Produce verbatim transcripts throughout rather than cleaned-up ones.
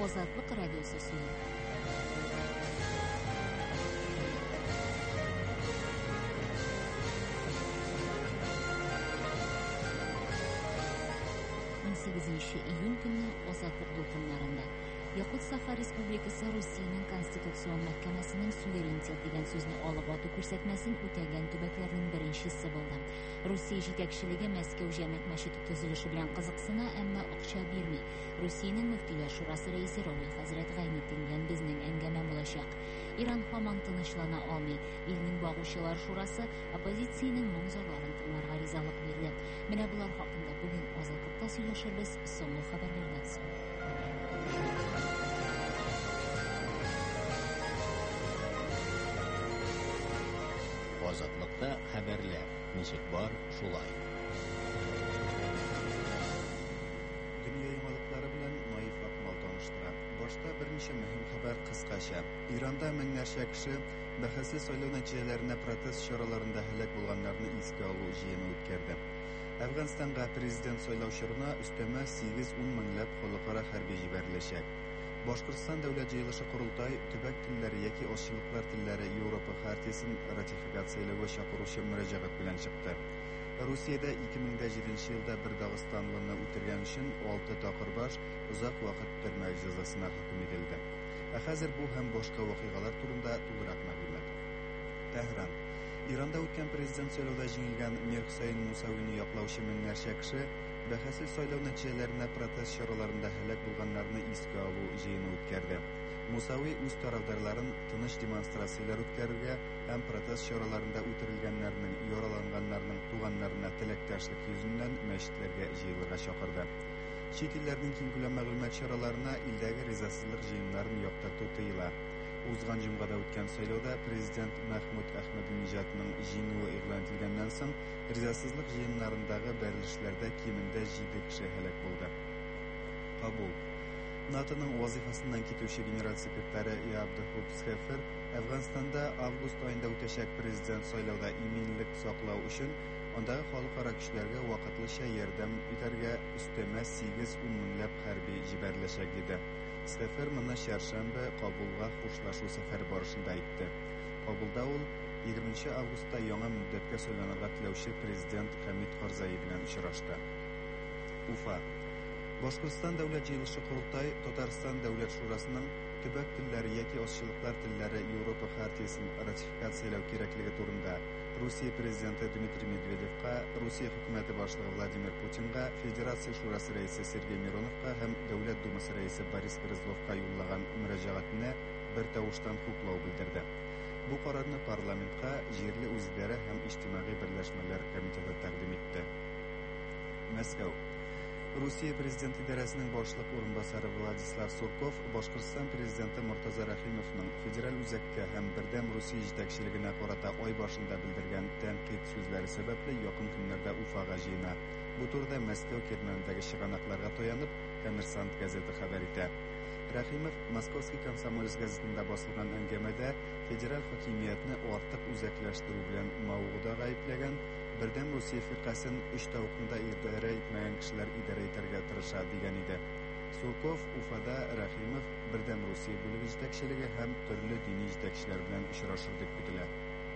Ozodlik radiosi sunuyor. on sekizinchi iyun kuni Ozodlik do'konlarida Yaqut Saha Respublikasi Rossiyaning Konstitutsion Mahkamasining suverenitet degan so'zni olib o'tib ko'rsatmasini o'tagan tubaklarning birinchisi bo'ldi. Rossiya yetakchiligi Moskva jamoat masjidi tuzilishi bilan qiziqsina, ammo o'qcha bermay. Rossiyaning Muftiylar Shurasi raisi Rovil Hazrat G'ayniddin bilan bizning angama bo'lashaq. Iran hamon tinchlana olmay, elning Bog'uvchilar Shurasi oppozitsiyaning nomzodlarini tinglarga rizoliq berdi. Mana bular haqida bugun Ozodlikda so'zlashamiz. So'nggi xabarlardan so'ng Ozodlikda xabarlar nechik bor shulay. Dünya yamalıkları bilan Naif Akmal tanıştıran. Başta bir neçe mühim haber kıskaça. İran'da minlərçə kişi bahasli saylov natijalarına protest şuralarında helak bulganlarını esga alu jiyini o'tkazdi. Afg'onistonga prezident saylovlarına üstəmə sekiz o'n minglab xalqaro harbiy jibarilecek. Boshqirdiston davlat yig'ilishi qurultoy tubak tillari yoki ozchiliklar tillari Yevropa xartiyasini ratifikatsiyalash chaqiruvchi murojaat bilan chiqdi. Rossiyada ikki ming yettinchi yilda bir Dag'istonlikni o'tirgani uchun olti taqirbosh uzoq vaqt turma jazosine hukm edildi. Hozir bu ham boshqa voqealar turida to'liq ma'lumot. Tehran İran'da o'tgan prezident saylovida jengilgan Mir Husayn Musavini yoqlovchi minglab kishi bahasli saylov natijalarini protest choralarida halok bo'lganlarni esga olu jiyini o'tkazdi. Musavi o'z tarafdorlarini tinch demonstratsiyalar o'tkazishga ham protest choralarida o'tirilganlarning, yaralanganlarning tuganlarına tilakdoshlik yuzidan masjidlarga jiyilishga chaqirdi. Chet ellarning keng ko'lam ma'lumot choralarına ildagi rizasizlik jiyinlarini yo'qotib tiyildi. Uzgan jumgada o'tgan saylovda prezident Mahmud Ahmadinejadning yenguvi e'lon etilgandan so'ng rizasizlik jiyinlaridagi berilishlarda kemida yetti kishi halok bo'ldi. Kabul NATO'ning vazifasidan ketuvchi general sekretari Abdulhab Skefer Afg'onistonda avgust oyida o'tashak prezident saylovida eminlik saqlash uchun ondagi xalqaro kuchlarga vaqtincha yordam etarga üstəmə sekiz o'n minglab harbiy jibarilacak dedi. Skefer mana Sharshanba Kabulga xo'shlashuv safari borishida aytdi. Kabulda u yigirmanchi avgustda yangi muddatga saylanarga tilovchi prezident Hamid Karzai bilan uchrashdi. Ufa Boshqirdiston davlat yig'ilishi qurultoyi Tatariston davlat shurasining tubak tillari yoki ozchiliklar tillari Yevropa xartiyasini ratifikatsiyalash kerakligi to'g'risida Rossiya prezidenti Dmitriy Medvedevga, Rossiya hukumati boshlig'i Vladimir Putinga, Federatsiya shurasi raisi Sergey Mironovga ham davlat dumasi raisi Boris Berezovga yo'llagan murojaatini bir tovushdan huquqlov bildirdi. Bu qarorni parlamentga yerli o'zidara ham ijtimoiy birlashmalar komiteti taqdim etdi. Moskva Rossiya prezidenti idarasining boshliq o'rinbosari Vladislav Surkov Boshqirdiston prezidenti Murtazo Rahimovning federal o'zakka ham birdam Rossiya yetakchiligini qarata oy boshida bildirgan tanqid so'zlari sababli yaqin kunlarda Ufaga jiyna. Bu turda Moskva Kermandagi shigonoqlarga tayanib, Kommersant gazeti xabar etdi. Rahimov Moskovskiy Komsomolets gazetida bosilgan angamada federal hokimiyatni ortiq o'zaklashtirish bilan mavzuda ayblagan birdam Rossiya firqasini uch tovuqda idora etmagan kishilar idora etarga tirishadi degan edi. Surkov Ufada Rahimov birdam Rossiya bo'limi yetakchiligi ham turli diniy yetakchilar bilan uchrashdi deb kutiladi.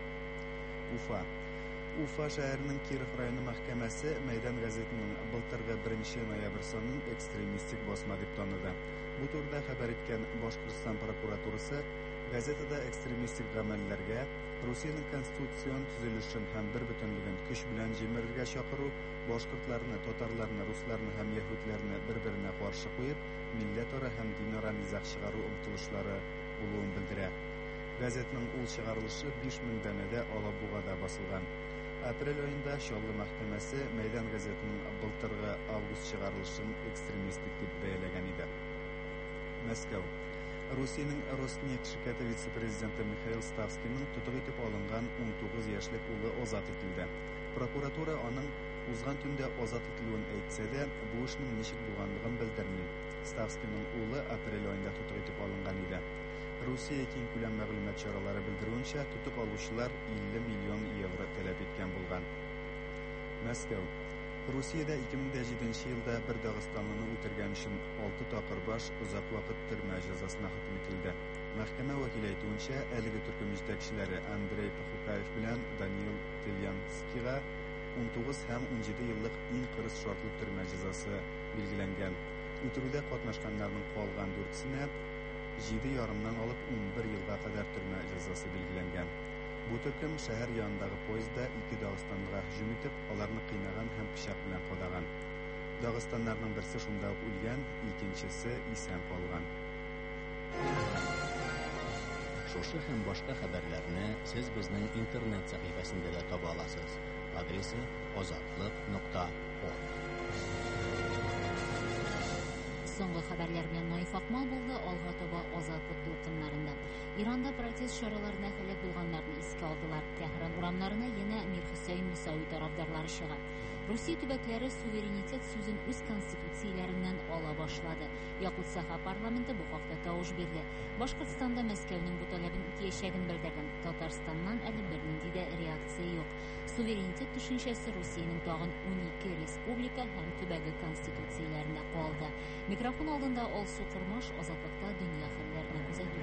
Ufa Ufa shahrining Kirov rayoni mahkamasi Maydan gazetining bultirgi birinchi noyabr sonining ekstremistik bosma deb tanidi. Bu turda xabar etgan Boshqirdiston prokuraturasi gazetada ekstremistik amallarga Rossiyaning konstitutsion tuzilishining ham bir butunligini kuch bilan jimirga chaqiruv, boshqirdlarni, tatarlarni, ruslarni ham yahudlarni bir-biriga qarshi qo'yib, millataro ham dinora nizaq chiqaruv umtilishlari bo'lganini bildiradi. Gazetning ul chiqarilishi besh ming danada Olabug'ada bosilgan. Aprel oyida Sholli mahkamasi Maydan gazetining bultirgi avgust chiqarilishini ekstremistik deb bayolagan edi. Moskva Rossiyaning Rosneft shirkati vitse-prezidenti Mikhail Stavskiyning tutuq etib olingan o'n to'qqiz yoshlik o'g'li ozod etildi. Prokuratura uning uzgan tunda ozod etilganini aytsa-da, bu ishning nechik bo'lganligini bildirmadi. Stavskiyning o'g'li aprel oyida tutuq etib olingan edi. Rossiya keng ko'lam ma'lumot choralari bildirgancha tutuq oluvchilar ellik million yevro talab etgan bo'lgan. Moskva Rusiyada iki ming yedinchi yilda bir Dağıstanlıны o'tirgan uchun olti taqir bosh uzoq vaqt turma jazosuna hukm etildi. Mahkama vakili aytgancha, әлеге turkum yetakchilari Andrey Pakhukayev bilan Daniil Telyanskiga o'n to'qqiz ham o'n yetti yillik eng qiris shortli turma jazosi belgilangan. O'tiruvda qatnashganlarning qolgan dörtісine yetti yarımdan olib o'n bir yilga qadar turma jazosi belgilangan. Bu turkum shahar yonidagi poyezdda ikki Dağıstanlıga hujum etib, ularni qiynagan ham pichoq bilan qo'dagan. Dağıstanlarning birisi shunda o'lgan, ikkinchisi eson qolgan. Шушы һәм башка хәбәрләрне сез безнең интернет сәхифәсендә дә таба аласыз. Адресы озатлык нокта орг. Соңгы хәбәрләр белән Наиф Акмал булды. Алга таба азатлык дулкыннарында. Иранда протест чараларына һәлак булганнарны искә алдылар. Тәһран урамнарына яна Мир Хусейн Мусави тарафдарлары чыга. Русия төбәкләре суверенитет сүзен үз конституцияләреннән ала башлады. Якут Саха парламенты бу хакта тавыш бирде. Башкортстанда Мәскәүнең бу талабын үтәячәген белдергән. Татарстаннан әле бернинди дә реакция юк. Суверенитет төшенчәсе Русиянең тагын унике республика һәм төбәге конституцияләренә калды. Микрофон алдында Алсу Кырмаш, Азатлыкта дөнья хәлләрен күзәтә.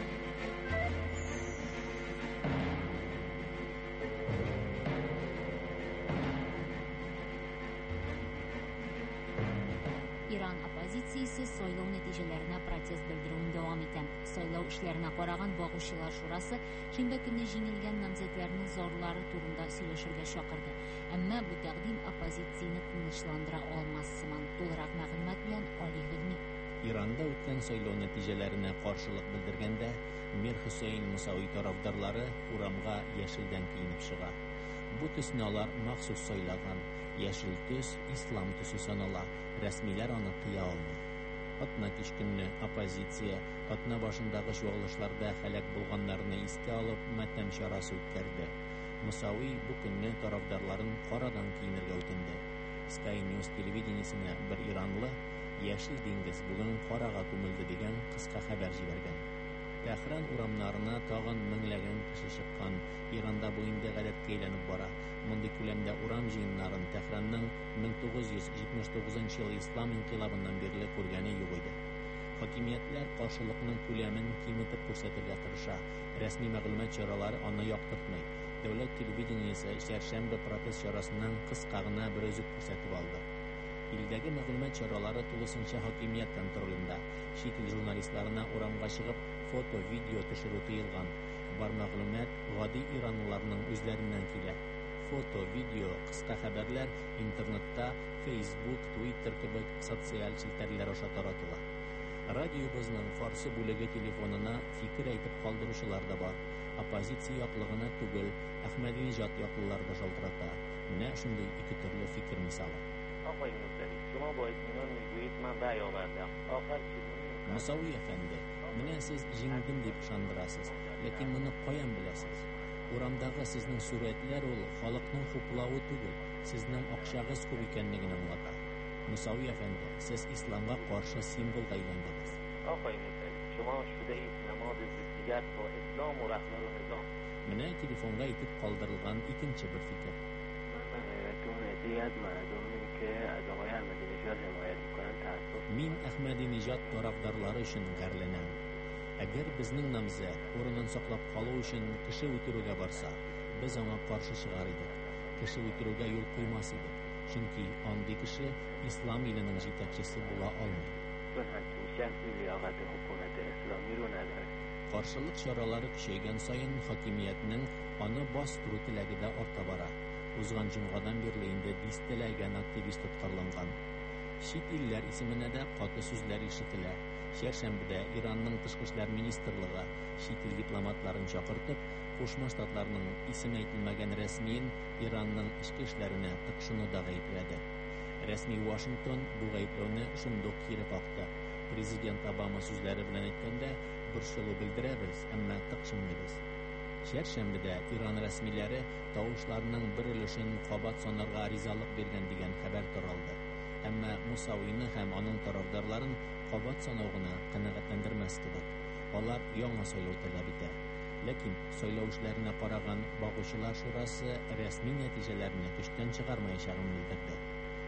Иран оппозициясе сайлау нәтиҗәләренә протест белдерүен дәвам итә. Сайлау эшләренә караган багучылар шурасы шимбә көнне җиңелгән намзәтләрнең зарлары турында сөйләшергә чакырды. Әмма бу тәкъдим оппозицияне тынычландыра алмас сыман. Тулырак мәгълүмат белән Али Гөлни. Иранда үткән сайлау нәтиҗәләренә каршылык белдергәндә Мир Хусейн Мусави тарафдарлары урамга яшелдән киенеп чыга. Бу төсне алар махсус сайлаган. Яшел төс ислам төсе санала. Рәсмиләр аны тыя алмый. Атна кич көнне оппозиция атна башындагы чуалышларда һәлак булганнарны искә алып матәм чарасы үткәрде. Мусави бу көнне тарафдарларын карадан киенергә үтенде. Sky News телевидениесенә бер иранлы яшел диңгез бүген карага күмелде дигән кыска хәбәр җибәргән. Тәһран урамнарына тагын меңләгән кеше чыккан. Иранда бу инде гадәткә әйләнеп бара. Мондый күләмдә урам җыеннарын Тәһранның мең тугыз йөз җитмеш тугызынчы ел ислам инкыйлабыннан бирле күргәне юк иде. Хакимиятләр каршылыкның күләмен киметеп күрсәтергә тырыша. Рәсми мәгълүмат чаралары аны яктыртмый. Дәүләт телевидениесе шәршәмбе протест чарасыннан кыска гына бер үзек күрсәтеп алды. Илдәге мәгълүмат чаралары тулысынча хакимият контролендә. Чит ил журналистларына урамга чыгып, фото, видео төшерү тыелган. Бар мәгълүмат гади иранлыларның үзләреннән килә. Фото, видео, кыска хәбәрләр интернетта, Facebook, Twitter кебек социаль челтәрләр аша таратыла. Радиобызның фарсы бүлеге телефонына фикер әйтеп калдыручылар да бар. Оппозиция яклыгына түгел, Әхмәдинеҗад яклылар да шалтырата. Менә шундый ике төрле фикер мисалы. آقای مصطفی شما با اطمینان میگویید من رأی آوردم آخر چگونه Мусави әфәнде, менә сез җиңдем дип ышандырасыз, ләкин моны каян беләсез? Урамдагы сезнең сурәтләр ул халыкның хуплавы түгел, сезнең акчагыз күп икәнлеген аңлата. Мусави әфәнде, сез исламга каршы символга әйләндегез. آقای مصطفی شما شده اید نماد ضدیت با اسلام و رهبر و نظام Менә телефонга итеп калдырылган икенче бер фикер. من غیرتون عده‌ای از مردمی که از آقای احمدی‌نژاد حمایت میکنن تأسف Мин Әхмәдинеҗад тарафдарлары өчен гәрләнәм. Әгәр безнең намзәт урынын саклап калу өчен кеше үтерүгә барса, без аңа каршы чыгар идек. Кеше үтерүгә юл куймас идек. Чөнки андый кеше ислам иленең җитәкчесе була алмый. چون همچین شخصی لیاقت حکومت اسلامی رو نداره Каршылык чаралары көчәйгән саен хакимиятнең аны бастыру теләге дә арта бара. Узган җомгадан бирле инде дистәләгән активист тоткарланган. Чит илләр исеменә дә каты сүзләр ишетелә. Шәршәмбедә Иранның тышкы эшләр министрлыгы чит ил дипломатларын чакыртып, Кушма Штатларның исеме әйтелмәгән рәсмиен Иранның ичке эшләренә тыкшыны да гаепләде. Рәсми Вашингтон бу гаепләүне шундук кире какты. Президент Обама сүзләре белән әйткәндә, борчылу белдерәбез, әмма тыкшынмыйбыз. Шәршәмбедә Иран рәсмиләре тавышларның бер өлешен кабат санарга ризалык биргән дигән хәбәр таралды. Әмма Мусавины һәм аның тарафдарларын кабат санау гына канәгатьләндермәс кебек. Алар яңа сайлау таләп итә. Ләкин сайлау эшләренә караган багучылар шурасы рәсми нәтиҗәләрне көчтән чыгармаячагын белдерде.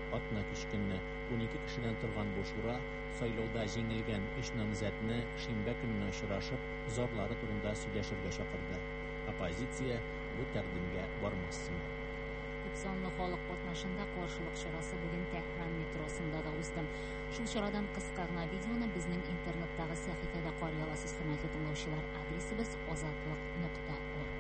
Атна күчкөнне он ике кешедән торган бу шура сайлауда җиңелгән өч намзәтне шимбә көнне очрашып, зарлары турында сөйләшергә чакырды. Оппозиция бу тәкъдимгә бармасын. Күпсанлы халык катнашында каршылык чарасы бүген Тәһран метросында да узды. Шул чарадан кыска гына видеоны безнең интернеттагы сәхифәдә карый аласыз, хөрмәтле тыңлаучылар. Адресыбыз азатлык нокта орг.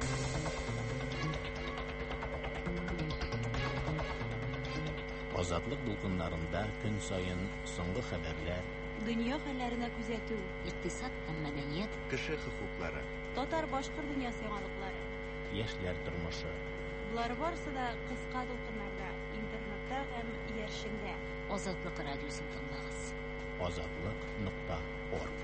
Азатлык дулкыннарында көн саен соңгы хәбәрләр, дөнья хәлләренә күзәтү, икътисад һәм мәдәният, кеше хокуклары, татар-башкорт дөньясы яңалыклары. яшьләр тормышы. Булар барысы да кыска дулкыннарда, интернетта һәм иярчендә. Азатлык радиосын тыңлагыз. азатлык нокта орг.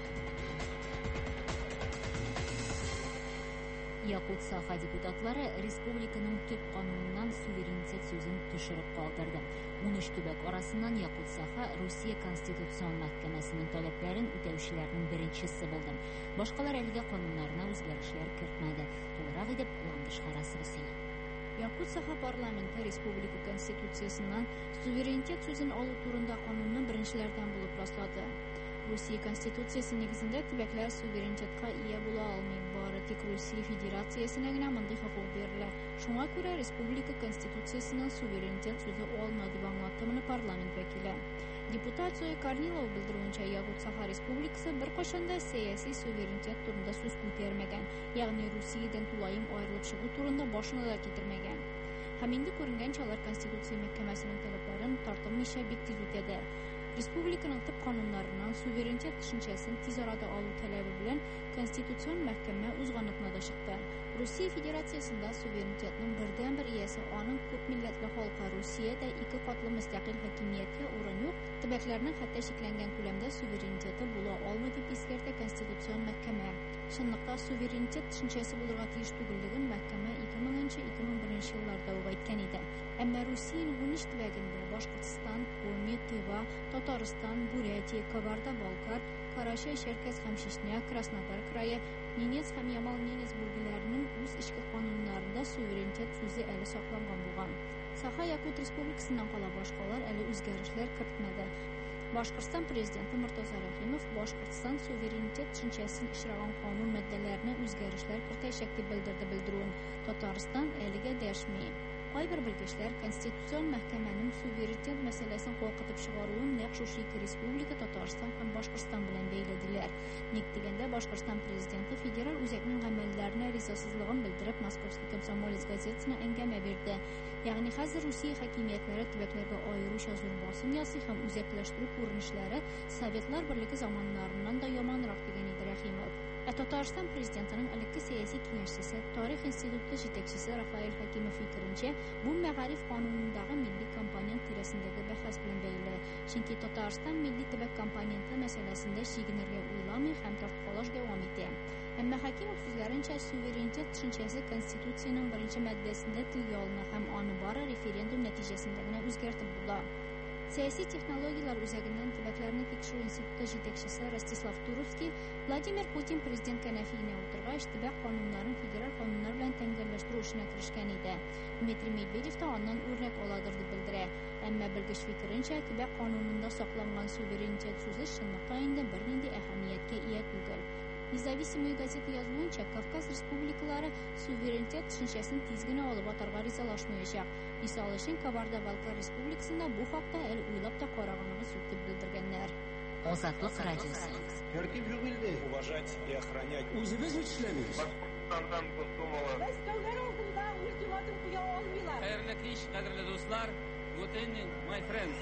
Якут Саха депутатлары республиканың төп кануныннан суверенитет сүзен төшереп калдырды. он өч төбәк арасыннан Якут Саха Русия Конституцион мәхкәмәсенең таләпләрен үтәүчеләрнең беренчесе булды. Башкалар әлегә кануннарына үзгәрешләр кертмәде. Тулырак итеп Ландыш харасы сөйли. Якут Саха парламенты республика конституциясыннан суверенитет сүзен алу турында канунны беренчеләрдән булып раслады. Русия Конституциясы нигезендә төбәкләр суверенитетка ия була алмый, бары тик Русия Федерациясенә генә мондый хокук бирелә. Шуңа күрә республика Конституциясеннан суверенитет сүзе алына дип аңлатты моны парламент вәкиле. Депутат Зоя Корнилова белдерүенчә, Якут Саха Республикасы беркайчан да сәяси суверенитет турында сүз күтәрмәгән, ягъни Русиядән тулаем аерылып чыгу турында башына да китермәгән. Һәм инде күренгәнчә алар Конституция мәхкәмәсенең таләпләрен тартылмыйча бик тиз үтәде. Республиканың төп кануннарыннан суверенитет төшенчәсен тиз арада алу таләбе белән Конституцион мәхкәмә үз ганатына да чыкты. Русия Федерациясында суверенитетның бердән-бер иясе аның күп милләтле халкы. Русиядә ике катлы мөстәкыйль хакимияткә урын юк, төбәкләрнең хәтта шикләнгән күләмдә суверенитеты була алмый дип искәртә Конституцион мәхкәмә. Чынлыкта суверенитет төшенчәсе булырга тиеш түгеллеген мәхкәмә ике меңенче - ике мең беренче елларда ук әйткән иде. Әмма Русиянең он өч төбәгендә Башкортстан, Коми, Тыва, Татарстан, Бурятия, Кабарда-Балкар, Карачай, Черкес һәм Чечня, Краснодар крае, Ненец һәм Ямал-Ненец бүлгеләренең үз ичке кануннарында суверенитет сүзе әле сакланган булган. Саха-Якут Республикасыннан кала башкалар әле үзгәрешләр кертмәде. Башкортстан президенты Муртаза Рахимов Башкортстан суверенитет төшенчәсен ишраган канун маддәләренә үзгәрешләр кертәчәк дип белдерде белдерүен. Татарстан әлегә дәшми. Кайбер белгечләр Конституцион мәхкәмәнең суверенитет мәсьәләсен калкытып чыгаруын нәкъ шушы ике республика Татарстан һәм Башкортстан белән бәйләделәр. Ник дигәндә Башкортстан президенты федераль үзәкнең гамәлләренә ризасызлыгын белдереп Московский комсомолец газетасына әңгәмә бирде. Ягъни хәзер Русия хакимиятләре төбәкләргә аеруча зур басым ясый һәм үзәкләштерү күренешләре Советлар Берлеге заманнарыннан да яманрак дигән иде Рахимов. Ә Татарстан президентының элекке сәяси киңәшчесе, тарих институты җитәкчесе Рафаэль Хакимов фикеренчә, бу мәгариф канунындагы милли компонент тирәсендәге бәхәс белән бәйле. Чөнки Татарстан милли төбәк компоненты мәсьәләсендә чигенергә уйламый һәм тарткалаш дәвам итә. Әмма Хакимов сүзләренчә, суверенитет төшенчәсе Конституциянең беренче маддәсендә телгә алына һәм аны бары референдум нәтиҗәсендә генә үзгәртеп була. Сәяси технологиялар үзәгеннән төбәкләрне тикшерү институты җитәкчесе Ростислав Туровский Владимир Путин президент кәнәфиенә утыргач, төбәк кануннарын федераль кануннар белән тәңгәлләштерү эшенә киришкән иде. Дмитрий Медведев та аннан үрнәк аладыр дип белдерә. Әмма белгеч фикеренчә, төбәк канунында сакланган суверенитет сүзе чынлыкта инде бернинди әһәмияткә ия түгел. Независимая газета язуынча, Кавказ республикалары суверенитет төшенчәсен тиз генә алып атарга ризалашмаячак. Мисал өчен, Кабарда-Балкар республикасында бу хакта әле уйлап та караганыбыз юк дип белдергәннәр. Азатлык радиосы. Тәртип юк инде. Уважать и охранять. Үзебез үчләмибез. Башкортстандан Косумова. Мәскәүләр алдында ультиматум куя алмыйлар. Хәерле кич, кадерле дуслар. Good evening, my friends.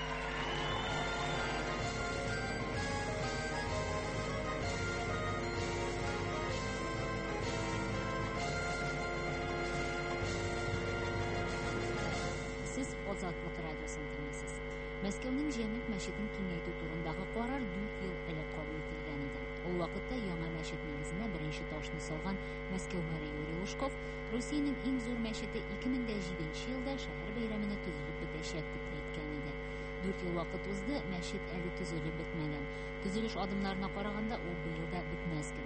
Сез Азатлык радиосын тыңлыйсыз. Мәскәүнең Җәмәгать мәчетен киңәйтү турындагы карар дүрт ел элек кабул ителгән иде. Ул вакытта яңа мәчет нигезенә беренче ташны салган Мәскәү мэре Юрий Лужков Русиянең иң зур мәчете ике мең җиденче елда шәһәр бәйрәменә төзелеп бетәчәк дип әйткән иде. дүрт ел вакыт узды, мәчет әле төзелеп бетмәгән. Төзелеш адымнарына караганда ул быел да бетмәс кебек.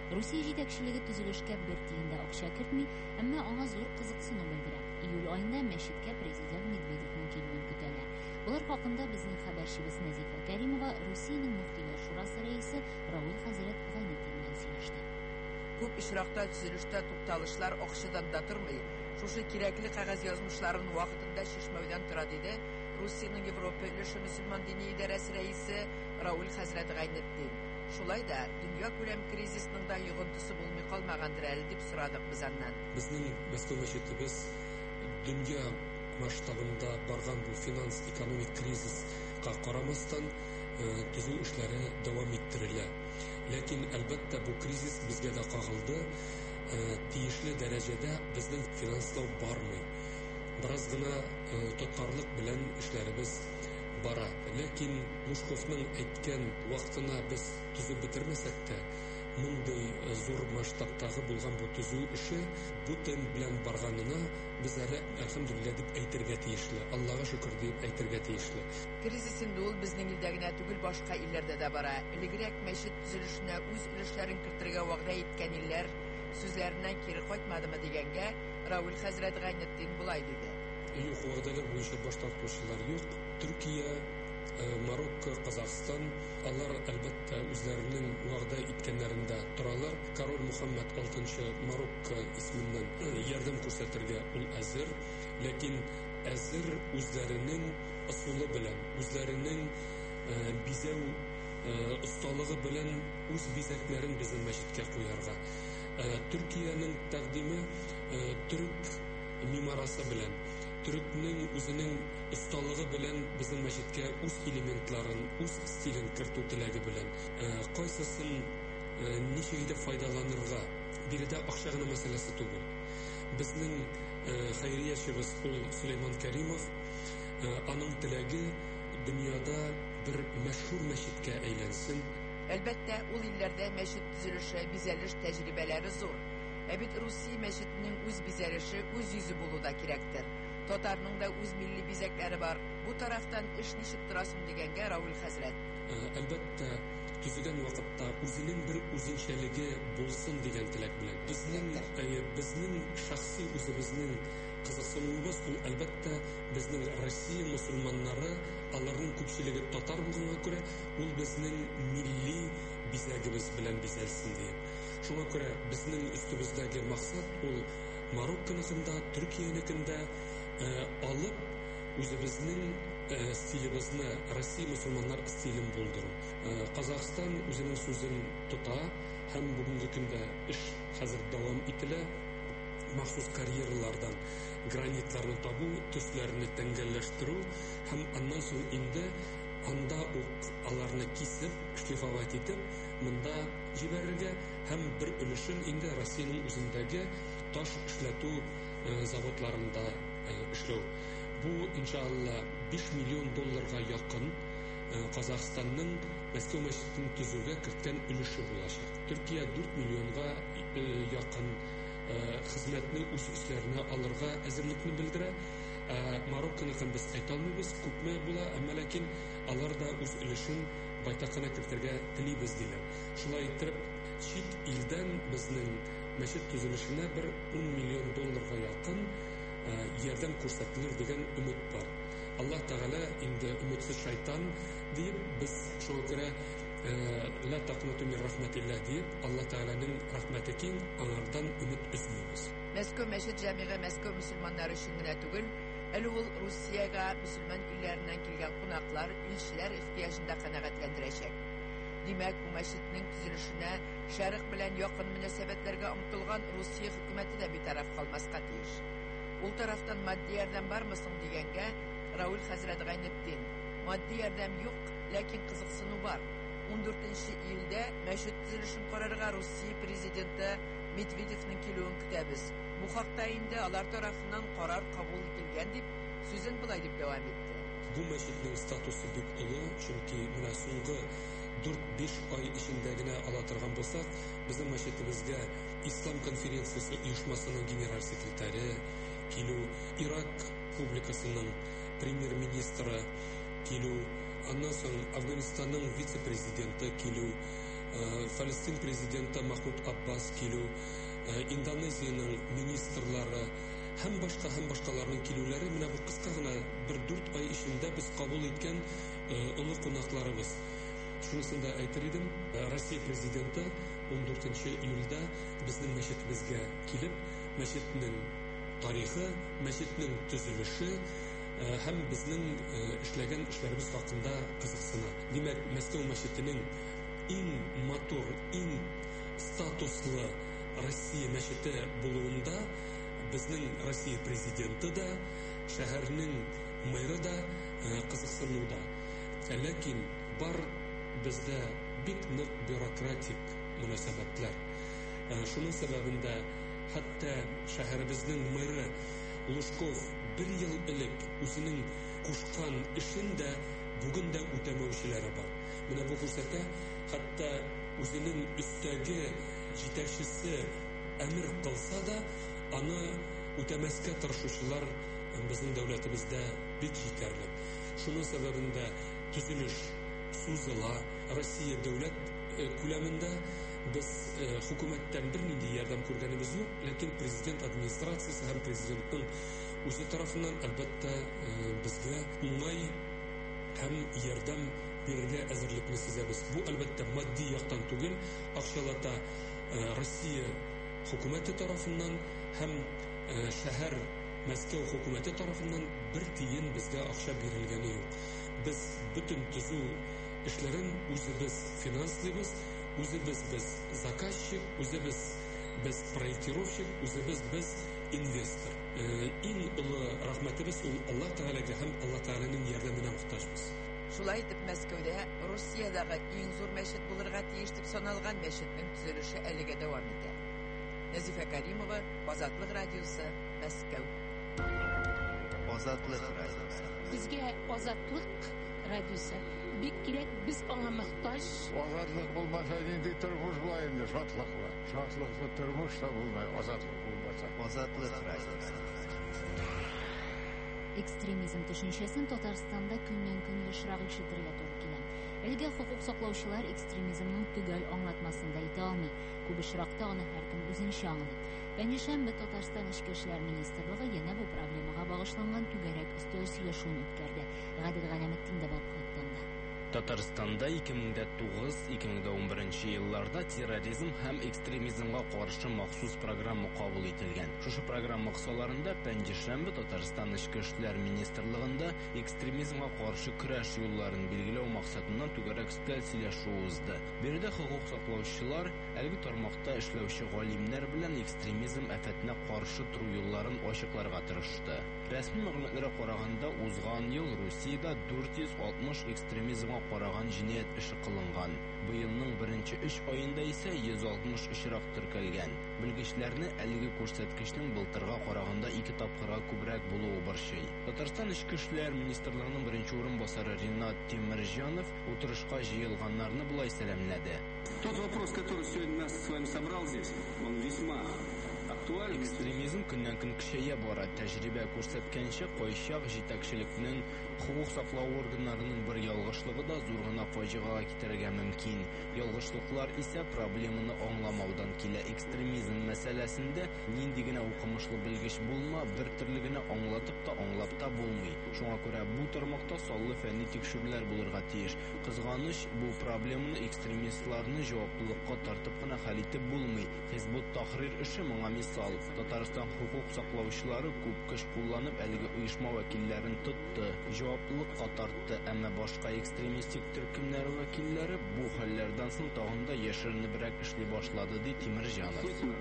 Русия җитәкчелеге төзелешкә бер тиен дә акча кертми, әмма аңа зур кызыксыну белдерә. Июль аенда мәчеткә президент Медведевның килүен көтәләр. Булар хакында безнең хәбәрчебез Назифа Кәримова Русиянең мөфтиләр шурасы рәисе Раул хәзрәт Гайнетдин белән сөйләште. Күп очракта төзелештә тукталышлар акчадан да тормый, шушы кирәкле кәгазь язмышларын вакытында шишмәүдән тора диде Русиянең Европа өлеше мөселман дини идарәсе рәисе Раул хәзрәт Гайнетдин. Шулай да дөнья күләм кризисның да йогынтысы булмый калмагандыр әле дип сорадык без аннан. Безнең Мәскәү мәчетебез дөнья масштабында барган бу финанс-экономик кризиска карамастан төзү эшләре дәвам иттерелә. Ләкин әлбәттә бу кризис безгә дә кагылды. Тиешле дәрәҗәдә безнең финанслау бармый. Бераз гына тоткарлык белән эшләребез бара. Ләкин Мушковның әйткән вакытына без төзеп бетермәсәк тә, мондый зур масштабтагы булган бу төзү эше бүтән белән барганына без әле әлхәмдүлилләh дип әйтергә тиешле. Аллага шөкер дип әйтергә тиешле. Кризис инде ул безнең илдә генә түгел, башка илләрдә дә бара. Элегрәк мәчет төзелешенә үз өлешләрен кертергә вәгъдә иткән илләр сүзләреннән кире кайтмадымы дигәнгә Раул хәзрәт Гайнетдин булай диде. Юк, вәгъдәләр буенча баш тартучылар юк. Төркия, Марокко, Казахстан, алар әлбәттә үзләренең вәгъдә иткәннәрендә торалар. Король Мөхәммәд алтынчы Марокко исеменнән ярдәм күрсәтергә ул әзер, ләкин әзер үзләренең ысулы белән, үзләренең бизәү осталыгы белән үз бизәкләрен безнең мәчеткә куярга. Төркиянең тәкъдиме төрек мимарасы белән, төрекнең үзенең осталыгы белән безнең мәчеткә үз элементларын, үз стилен кертү теләге белән, кайсысын ничә итеп файдаланырга, биредә акча гына мәсьәләсе түгел. Безнең хәйриячебез ул Сулейман Кәримов, аның теләге дөньяда бер мәшһүр мәчеткә әйләнсен. Әлбәттә, ул илләрдә мәчет төзелеше, бизәлеш тәҗрибәләре зур. Ә бит Русия мәчетенең үз бизәлеше, үз йөзе булу да кирәктер. Татарның да үз милли бизәкләре бар. Бу тарафтан эш ничек торасың дигәнгә Раул хәзрәт. Әлбәттә, төзегән вакытта үзенең бер үзенчәлеге булсын дигән теләк белән. Безнең безнең шәхси үзебезнең кызыксынуыбыз ул әлбәттә безнең Россия мусульманнары, аларның күпчелеге татар булганга күрә, ул безнең милли бизәгебез белән бизәлсен дип. Шуңа күрә безнең өстебездәге максат ул Марокконыкында, Төркиянекендә алып үзебезнең стилебезне, Россия мусульманнар стилен булдыру. Казахстан үзенең сүзен тота һәм бүгенге көндә эш хәзер дәвам ителә. Махсус карьералардан гранитларны табу, төсләрне тәңгәлләштерү һәм аннан соң инде анда ук аларны кисеп, шлифовать итеп, монда җибәрергә һәм бер өлешен инде Россиянең үзендәге таш эшләтү заводларында эшләү. Бу иншалла биш миллион долларга якын Казахстанның Мәскәү мәчетен төзүгә керткән өлеше булачак. Төркия дүрт миллионга якын хезмәтне үз үсләренә алырга әзерлекне белдерә. Марокконыкын без әйтә алмыйбыз, күпме була, әмма ләкин алар да үз өлешен байтакына кертергә телибез диләр. Шулай итеп, чит илдән безнең мәчет төзелешенә бер ун миллион долларга якын ярдәм күрсәтелер дигән өмет бар. Аллаһ Тәгалә инде өметсез шайтан дип, без шуңа күрә ла тaqnatu min rahmatillah дип, Аллаһ Тәгаләнең рәхмәте киң, аңардан өмет өзмәйбез. Мәскәү мәчет җәмигы Мәскәү мөселманнары өчен генә түгел, әле ул Русиягә, мөселман илләреннән килгән кунаклар, илчеләр ихтыяҗын да канәгатьләндерәчәк. Димәк, бу мәчетнең төзелешенә Шәрык белән якын мөнәсәбәтләргә омтылган Русия хөкүмәте дә битараф калмаска тиеш. Ул тарафтан матди ярдәм бармы соң дигәнгә Раул хәзрәт Гайнетдин: матди ярдәм юк, ләкин кызыксыну бар. ун дүртенче июльдә мәчет төзелешен карарга Русия президенты Медведевның килүен көтәбез. Бу хакта инде алар тарафыннан карар кабул ителгән дип, сүзен булай дип дәвам итте. Бу мәчетнең статусы бик олы, чөнки менә соңгы дүрт-биш ай эчендә генә ала торган булсак, безнең мәчетебезгә Ислам конференциясе оешмасының генераль секретаре килү, Ирак республикасының премьер-министры килү, аннан соң Афганистанның вице-президенты килү, Фалестин президенты Махмуд Аббас килү, Индонезияның министрлары һәм башка һәм башкаларның килүләре менә бу кыска гына бер дүрт ай эчендә без кабул иткән олы кунакларыбыз. Шунысын да әйтер идем, Россия президенты он дүртенче июльдә безнең мәчетебезгә килеп, мәчетнең тарихы, мәчетнең төзелеше һәм безнең эшләгән эшләребез хакында кызыксына. Димәк, Мәскәү мәчетенең иң матур, иң статуслы Россия мәчете булуында безнең Россия президенты да, шәһәрнең мэры да кызыксынуда. Ләкин бар бездә бик нык бюрократик мөнәсәбәтләр. Шуның сәбәбендә хәтта шәһәребезнең мэры Лужков бер ел элек үзенең кушкан эшен дә бүген дә үтәмәүчеләре бар. Менә бу күрсәтә, хәтта үзенең өстәге җитәкчесе әмер кылса да, аны үтәмәскә тырышучылар безнең дәүләтебездә бик җитәрлек. Шуның сәбәбендә төзелеш сузыла. Россия дәүләт күләмендә без хөкүмәттән бернинди ярдәм күргәнебез юк, ләкин президент администрациясе һәм президентның үзе тарафыннан әлбәттә безгә уңай һәм ярдәм бирергә әзерлекне сизәбез. Бу әлбәттә матди яктан түгел, акчалата Россия хөкүмәте тарафыннан һәм шәһәр Мәскәү хөкүмәте тарафыннан бер тиен безгә акча бирелгәне юк. Без бөтен төзү эшләрен үзебез финанслыйбыз, үзебез без заказчик, үзебез без проектировщик, үзебез без инвестор. Иң олы рәхмәтебез ул Аллаһ Тәгаләгә һәм Аллаһ Тәгаләнең ярдәменә мохтаҗбыз. Шулай итеп, Мәскәүдә Россиядагы иң зур мәчет булырга тиеш дип саналган мәчетнең төзелеше әлегә дәвам итә. Назифа Каримова, Азатлык радиосы, Мәскәү. Азатлык радиосы. Безгә Азатлык радиосы бик кирәк, без аңа мохтаҗ. Азатлык булмаса инде тормыш булай инде, шатлыклы. Шатлыклы тормыш та булмай, азатлык булмаса. Азатлык радиосы. Экстремизм төшенчәсен Татарстанда көннән-көн ешрак ишетергә туры килә. Әлегә хукук саклаучылар экстремизмның төгәл аңлатмасын да әйтә алмый. Күп очракта аны һәркем үзенчә аңлый. Пәнҗешәмбе Татарстан Эчке эшләр министрлыгы янә бу проблемага багышланган түгәрәк өстәл сөйләшүен үткәрде. Гадел Галәметдин дә булып кайтканда. Татарстанда ике мең тугыз - ике мең унберенче елларда терроризм һәм экстремизмга каршы махсус программа кабул ителгән. Шушы программа кысаларында Пәнҗешәмбе Татарстан Эчке эшләр министрлыгында экстремизмга каршы көрәш юлларын билгеләү максатыннан түгәрәк өстәл сөйләшү узды. Биредә хукук саклаучылар әлеге тармакта эшләүче галимнәр белән экстремизм афәтенә каршы туру юлларын ачыкларга тырышты. Рәсми мәгълүматларга караганда, узган ел Русиядә дүрт йөз алтмыш экстремизмга караган җинаять эше кылынган. Быелның беренче өч аенда исә йөз алтмыш очрак теркәлгән. Белгечләрне әлеге күрсәткечнең былтырга караганда ике тапкырга күбрәк булуы борчый. Татарстан Эчке эшләр министрлыгының беренче урынбасары Ринат Тимирҗанов утырышка җыелганнарны булай сәламләде. Тот вопрос, который сегодня нас с вами собрал здесь, он весьма актуален. Экстремизм көннән-көн көчәя бара. Тәҗрибә күрсәткәнчә, кайчак җитәкчелекнең хукук саклау органнарының бер ялгышлыгы да зур гына фаҗигага китерергә мөмкин. Ялгышлыклар исә проблеманы аңламаудан килә. Экстремизм мәсьәләсендә нинди генә укымышлы белгеч булма, бер төрле генә аңлатып та аңлап та булмый. Шуңа күрә бу тармакта саллы фәнни тикшерүләр булырга тиеш. Кызганыч, бу проблеманы экстремистларны җаваплылыкка тартып кына хәл итеп булмый. Хизбут Тахрир эше моңа мисал. Татарстан хукук саклаучылары күп көч кулланып әлеге оешма вәкилләрен тотты, җаваплылыкка тартты, әмма башка экстремистик төркемнәр вәкилләре бу хәлләрдән соң тагын да яшеренебрәк эшли башлады, ди Тимирҗанов.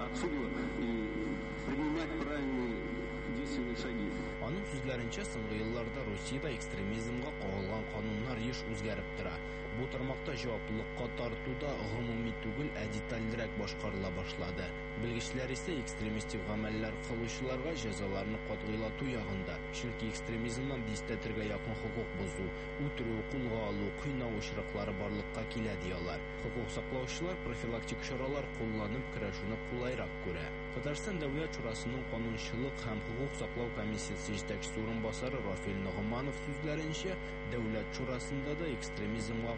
Аның сүзләренчә, соңгы елларда Русиядә экстремизмга кагылган кануннар еш үзгәреп тора. Бу тармакта җаваплылыкка тартуда гомуми түгел, ә детальрәк башкарыла башлады. Белгечләр исә экстремистик гамәлләр кылучыларга җәзаларны катгыйлату ягында. Чөнки экстремизмнан дистәтергә якын хукук бозу, үтерү, кулга алу, кыйнау очраклары барлыкка килә диялар. Хукук саклаучылар профилактик чаралар кулланып көрәшүне кулайрак күрә. Татарстан Дәүләт Шурасының канунчылык һәм хукук саклау комиссиясе җитәкчесе урынбасары Рафил Ногманов сүзләренчә, Дәүләт Шурасында да экстремизмга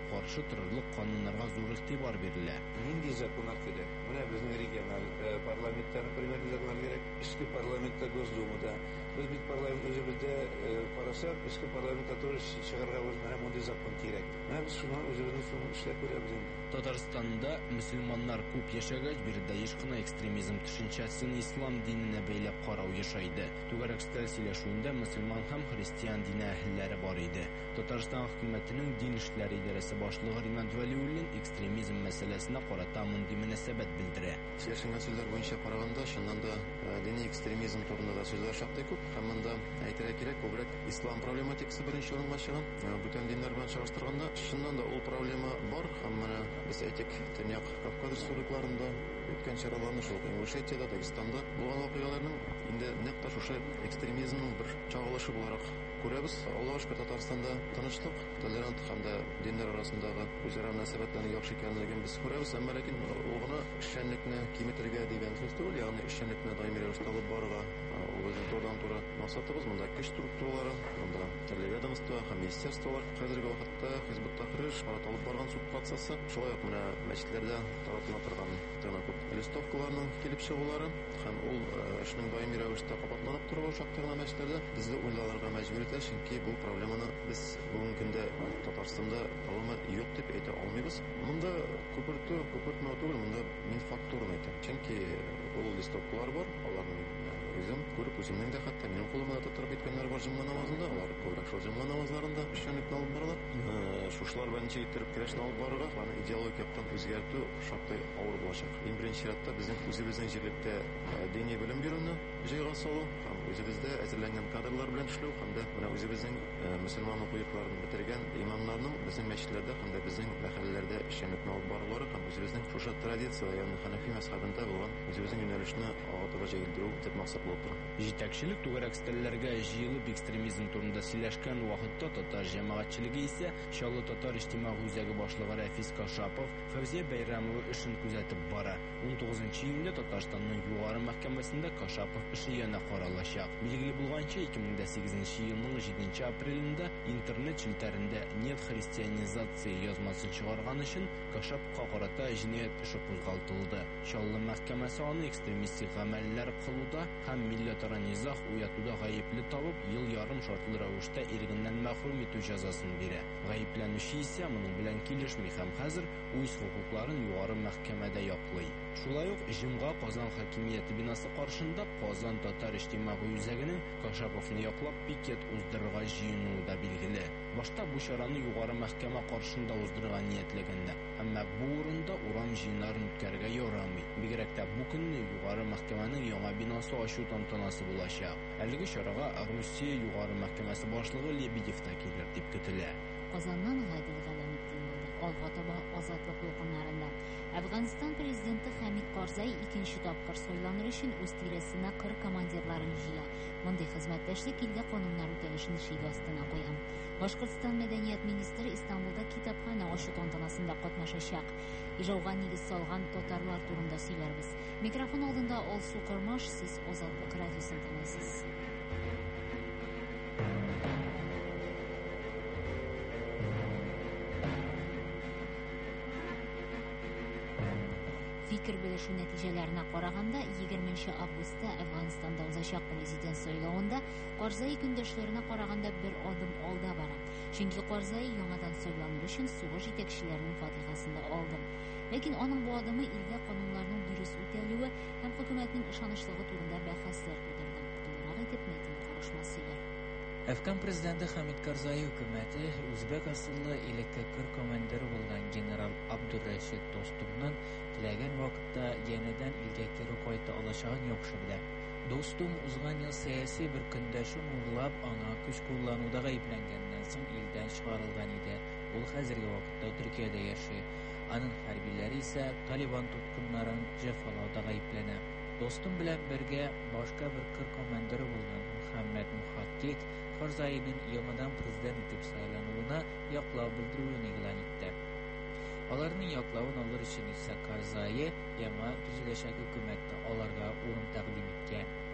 каршы торырлык кануннарга зур игътибар бирелә. Нинди законнар кирәк? Менә безнең региональ парламентта, например, законнар кирәк. Эчке парламентта, Госдумада. Без бит парламент үзебездә карасак, эчке парламентта туры чыгарга менә мондый закон кирәк. Менә без шуны үзебезнең шуны эшләп күрәбез инде. Татарстанда мөселманнар күп яшәгәч, биредә еш кына экстремизм төшенчәсен ислам диненә бәйләп карау яшайды. Түгәрәк стәл сөйләшүендә мөселман һәм христиан дине әһелләре бар иде. Татарстан хөкүмәтенең дин эшләре идарәсе башлыгы Риман Вәлиуллин экстремизм мәсьәләсенә карата мондый мөнәсәбәт белдерә. Сөйләшенгән сүзләр буенча караганда, чыннан да дини экстремизм турында да сүзләр шактый күп. Һәм монда әйтергә кирәк, күбрәк ислам проблематикасы беренче урынга чыган. Бүтән диннәр белән чагыштырганда, чыннан да ул проблема бар. Һәм менә без әйтик, Төньяк Кавказ республикаларында үткән чараларны, шул Ингушетиядә, Дагестанда булган вакыйгаларның инде нәкъ та шушы экстремизмның бер чагылышы буларак күрәбез. Аллаһка шөкер, Татарстанда тынычлык, толерант һәм дә диннәр арасындагы үзара мөнәсәбәтләрнең яхшы икәнлеген без күрәбез. Әмма ләкин ул гына эшчәнлекне киметергә дигән сүз түгел, ягъни эшчәнлекне даими рәвештә алып барырга ул безнең турыдан туры максатыбыз. Монда көч структуралары, монда төрле ведомство һәм министрлыклар хәзерге вакытта Хизбут Тахрир алып барган суд процессы, шулай ук менә мәчетләрдә таратыла торган тәмам күп листовкаларның килеп чыгулары һәм ул эшнең даими рәвештә кабатланып тору шактый гына мәчетләрдә безне уйларга мәҗбүр итә, чөнки бу проблеманы без бүгенге көндә Татарстанда гомумән юк дип әйтә алмыйбыз. Монда күпертү, күпертмә түгел, монда мин факторын әйтәм. Чөнки ул листовкалар бар, аларның үзем күреп, үземнең дә хәтта минем кулымда тотып иткәннәр бар җомга намазында, алар күбрәк шул җомга намазларында эшчәнлекне алып баралар. Шушлар белән җиттереп керәшне алып барырга, аны идеологик яктан үзгәртү шактый авыр булачак. Иң беренче чиратта безнең үзебезнең җирлектә дини белем бирүне җайга салу һәм үзебездә әзерләнгән кадрлар белән эшләү һәм дә менә үзебезнең мөселман укыйкларын бетергән имамнарның безнең мәчетләрдә һәм дә безнең мәхәлләләрдә эшчәнлекне алып барулары һәм үзебезнең шушы традиция, ягъни Ханафи мәзһәбендә булган үзебезнең юнәлешне агытырга җәелдерү дип максат булып тора. Җитәкчелек түгәрәк стәлләргә җыелып экстремизм турында сөйләшкән вакытта татар җәмәгатьчелеге исә Чаллы татар иҗтимагый үзәге башлыгы Рафис Кашапов Фәүзия Бәйрәмова эшен күзәтеп бара. он тугызынчы июньдә Татарстанның югары мәхкәмәсендә Кашапов эше янә каралачак. Билгеле булганча, ике мең сигезенче елның җиденче апрелендә интернет челтәрендә «Нет христианизации» язмасын чыгарган өчен Кашаповка карата җинаять эше кузгатылды. Чаллы мәхкәмәсе аны экстремистик гамәлләр кылуда һәм милләтара низах уятуда гаепле табып, ел ярым шартлы рәвештә ирегеннән мәхрүм итү җәзасын бирә. Гаепләнүче исә моның белән килешми һәм хәзер үз хокукларын югары мәхкәмәдә яклый. Шулай ук җомга Казан хакимияте бинасы каршында Казан татар иҗтимагый үзәгенең Кашаповны яклап пикет уздырырга җыенуы да билгеле. Башта бу чараны югары мәхкәмә каршында уздырырга ниятләгәннәр, әмма бу урында урам җыеннарын үткәргә ярамый. Бигрәк тә бу көнне югары мәхкәмәнең яңа бинасы ачу тантанасы булачак. Әлеге чарага Русия югары мәхкәмәсе башлыгы Лебедев та килер дип көтелә. Казаннан Гайдел Галәметдин булды. Алга таба азатлык дулкыннарында. Әфганстан президенты Хамид Карзай икенче тапкыр сайланыр өчен үз тирәсенә кыр командирларын җыя. Мондый хезмәттәшлек илдә кануннар үтәлешен шик астына куйган. Башкортстан мәдәният министры Истанбулда китапханә ачу тантанасында катнашачак. Ижауга нигез салган татарлар турында сөйләрбез. Микрофон алдында Алсу Кормаш, сез Азатлык радиосын тыңлыйсыз. Фикер белешү нәтиҗәләренә караганда, егерменче августта Әфганстанда узачак президент сайлауында Карзай көндәшләренә караганда бер адым алда бара. Чөнки Карзай яңадан сайланыр өчен сугыш җитәкчеләренең фатихасында алды. Ләкин аның бу адымы илдә кануннарның дөрес үтәлүе һәм хөкүмәтнең ышанычлыгы турында бәхәсләр тудырды. Тулырак итеп Нәтим Карашмасы сөйләр. Әфган президенты Хамид Карзай хөкүмәте үзбәк асыллы элекке кыр командиры булган генерал Абдуррашид Достумның теләгән вакытта янәдән илгә кире кайта алачагын яхшы белә. Достум узган ел сәяси бер көндәшен урлап, аңа көч куллануда гаепләнгәннән соң илдән чыгарылган иде. Ул хәзерге вакытта Төркиядә яши. Аның хәрбиләре исә Талибан тоткыннарын җәфалауда гаепләнә. Достум белән бергә башка бер кыр командиры булган Мөхәммәд Мухаккик Карзайның яңадан президент итеп сайлануына яклау белдерүен игълан итте. Аларның яклавын алыр өчен исә Карзай яңа төзеләчәк хөкүмәтне аларга урын тәкъдим иткән.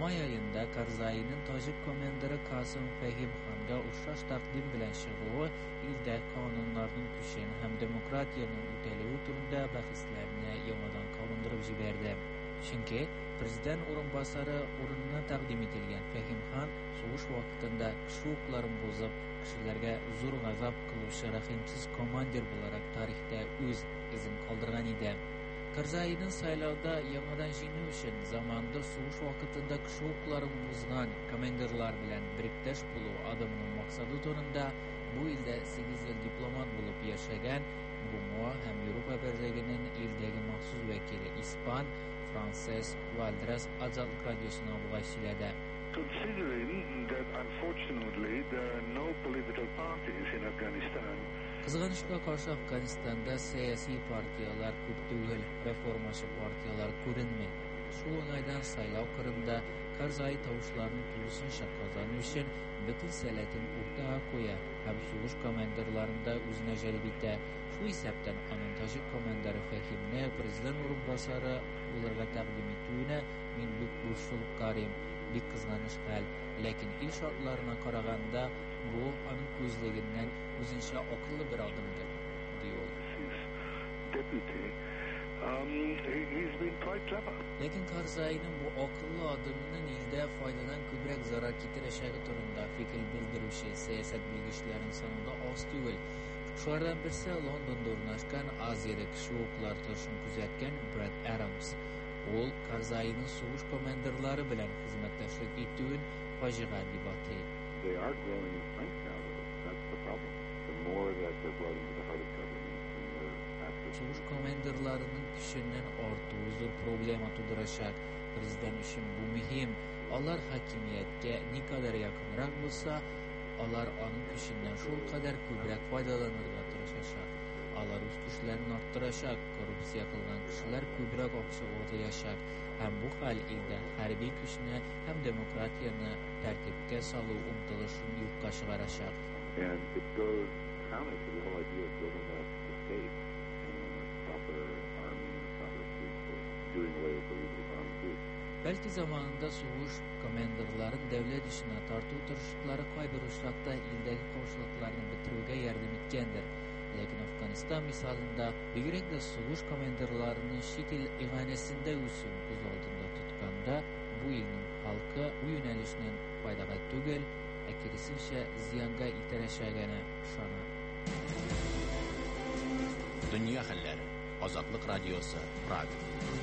May ayında Karzai'nin Tajik komenderi Kasım Fehim Xan'ga uçraş takdim bilen çıgığı ilde kanunlarının küçen hem demokratiyanın üteliği turunda bahislerini yamadan kavundırıp jiberdi. Çünkü Prezident orunbasarı orununa takdim etilgen Fehim Xan soğuş vaktinde kişi hukuklarını bozup kişilerge zor gazap kıluvçı rahimsiz komandir olarak tarihte öz izin kaldırgan idi. Karzai'nin saylavda yamadan jini üçün zamanında soğuş vaktinde kişi hukuklarını bozgan komandirlar bilen birikteş bulu adamının maksadı tonunda bu ilde sekiz yıl diplomat bulup yaşagan bu muha hem Avrupa Birliği'nin ildeki mahsus vekili İspan, Frances Valdres Azadlık Radyosu'na bulaşıldı. Considering that unfortunately there are no political parties in Afghanistan. Kızgınışka karşı Afganistan'da siyasi partiyalar köp tügül, reformaçı partiyalar görünmedi. Şu olaydan saylav kırımda Karzai tavuşlarının tulusun kazanı için bütün seletin ortağa koya, hem soğuş komanderlarında üzüne jelbite. Şu isepten anın Tajik komanderi Fehim'ne prezident orunbasarı ularga takdim etüğüne min büyük burçluluk karim, bir kızgınış hal. Lakin il şartlarına karaganda bu anın gözleginden üzünçe akıllı bir adımdır, diyor. Lakin Karzai'nin bu akıllı adımının ilde faydadan kübrek zarar getireceği turunda fikir bildirişi siyaset bilgiçilerin sonunda az tügül. Şulardan birisi London'da ornaşkan Asya'daki kişi hukuklar turşunu küzetken Brad Adams. Ol Karzai'nin soğuş komanderları bilen hizmetleşlik ettiğin facia debati. They are growing in strength now, though. That's the problem. The more that they're brought into the heart of government, the more active. Soğuş komanderlarının kişinin artığı zor problema tuduracak. Prezident için bu mühim. Onlar hakimiyetke ne kadar yakınrak olsa, onlar onun kişinden şu kadar kübrek faydalanırlar tırışacak. Onlar üst güçlerini arttıracak. Korupsiya kılgan kişiler kübrek okşu ortayacak. Hem bu hal ilde harbi güçüne hem demokratiyanı tertipke salı umtılışın yurtta çıkaracak. And it goes counter to the whole idea of building up the state and proper army, proper police force, doing away with the legal armed groups. Belki zamanında soğuş komanderların devlet işine tartı oturuşları kaybırışlakta ildeki koşuluklarını bitirüge yardım etkendir. Lakin Afganistan misalında büyük de soğuş komanderlarının şitil ihanesinde üsün göz altında tutkanda bu ilin halkı bu yönelişinin faydaga tügel, ekirisince ziyanga itereşegene şana. Dünya halleri, Azadlık Radyosu, Prag.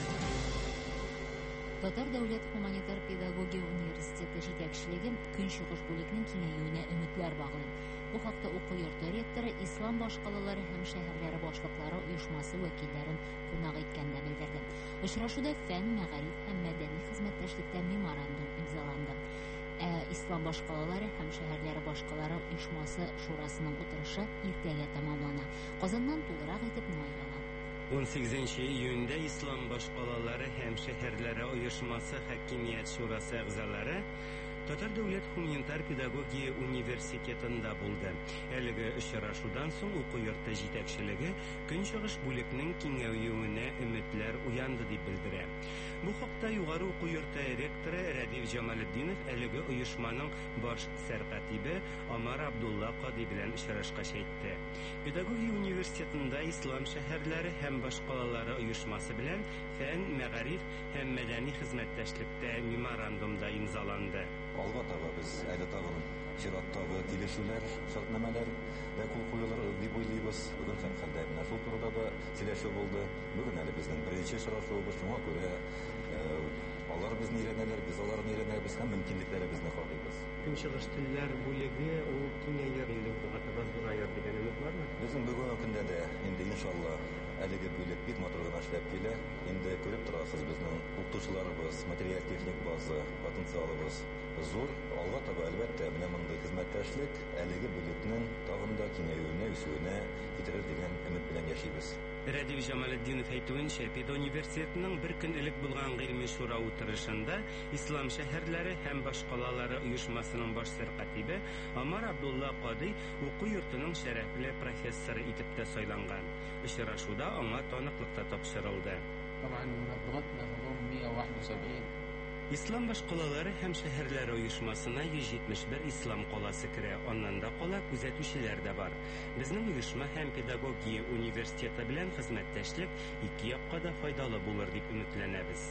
Татар дәүләт гуманитар педагогия университеты җитәкчелеге Көнчыгыш бүлекнең киңәюенә өметләр баглый. Бу хакта уку йорты ректоры Ислам башкалалары һәм шәһәрләре башлыклары оешмасы вәкилләрен кунак иткәндә белдерде. Очрашуда фән, мәгариф һәм мәдәни хезмәттәшлектә меморандум имзаланды. Ә Ислам башкалалары һәм шәһәрләре башкалары оешмасы шурасының утырышы иртәгә тәмамлана. Казаннан тулырак итеп Нуайгала. он сигезенче июньдә Ислам башкалалары һәм шәһәрләре оешмасы хакимият шурасы әгъзалары Татар дәүләт гуманитар педагогия университетында булды. Әлеге очрашудан соң уку йорты җитәкчелеге Көнчыгыш бүлекнең киңәюенә өметләр уянды дип белдерә. Бу хакта югары уку йорты ректоры Радив Җамалетдинов әлеге оешманың баш сәркатибе Амар Абдулла Кади белән очрашкач әйтте. Педагогия университетында Ислам шәһәрләре һәм башкалалары оешмасы белән фән, мәгариф һәм мәдәни хезмәттәшлектә меморандумда имзаланды. Албатта без әле тагын чираттагы килешүләр, шартнамәләр вә кул куюлар дип уйлыйбыз. Бүген һәм хәлдә менә шул турыда да сөйләшү булды. Бүген әле безнең беренче очрашуыбыз, шуңа күрә алар безне өйрәнәләр, без аларны өйрәнәбез һәм мөмкинлекләребезне карыйбыз. Көнчыгыш телләр бүлеге ул киңәйер инде бугатыбыз зурайыр дигән өмет бармы? Безнең бүгенге көндә дә инде иншалла әлеге бүлек бик матур гына эшләп килә. Инде күреп торасыз безнең укытучыларыбыз, материаль техник база, потенциалыбыз зур. Алга таба әлбәттә менә мондый хезмәттәшлек әлеге бүлекнең тагын да киңәюенә, үсүенә китерер дигән өмет белән яшибез. Радив Җамалетдинов әйтүенчә, Педо университетының бер көн элек булган гыйльми шура утырышында Ислам шәһәрләре һәм башкалалары оешмасының баш сәркатибе Амар Абдулла Кади уку йортының шәрәфле профессоры итеп тә сайланган. Очрашуда аңа таныклык та тапшырылды. طبعا مبلغتنا تضم مئة وواحد وسبعين İslam башкалалары һәм шәһәрләре оешмасына йөз җитмеш бер ислам каласы керә. Аннан да кала күзәтүчеләр дә бар. Безнең оешма һәм педагогия университеты белән хезмәттәшлек ике якка да файдалы булыр дип өметләнәбез.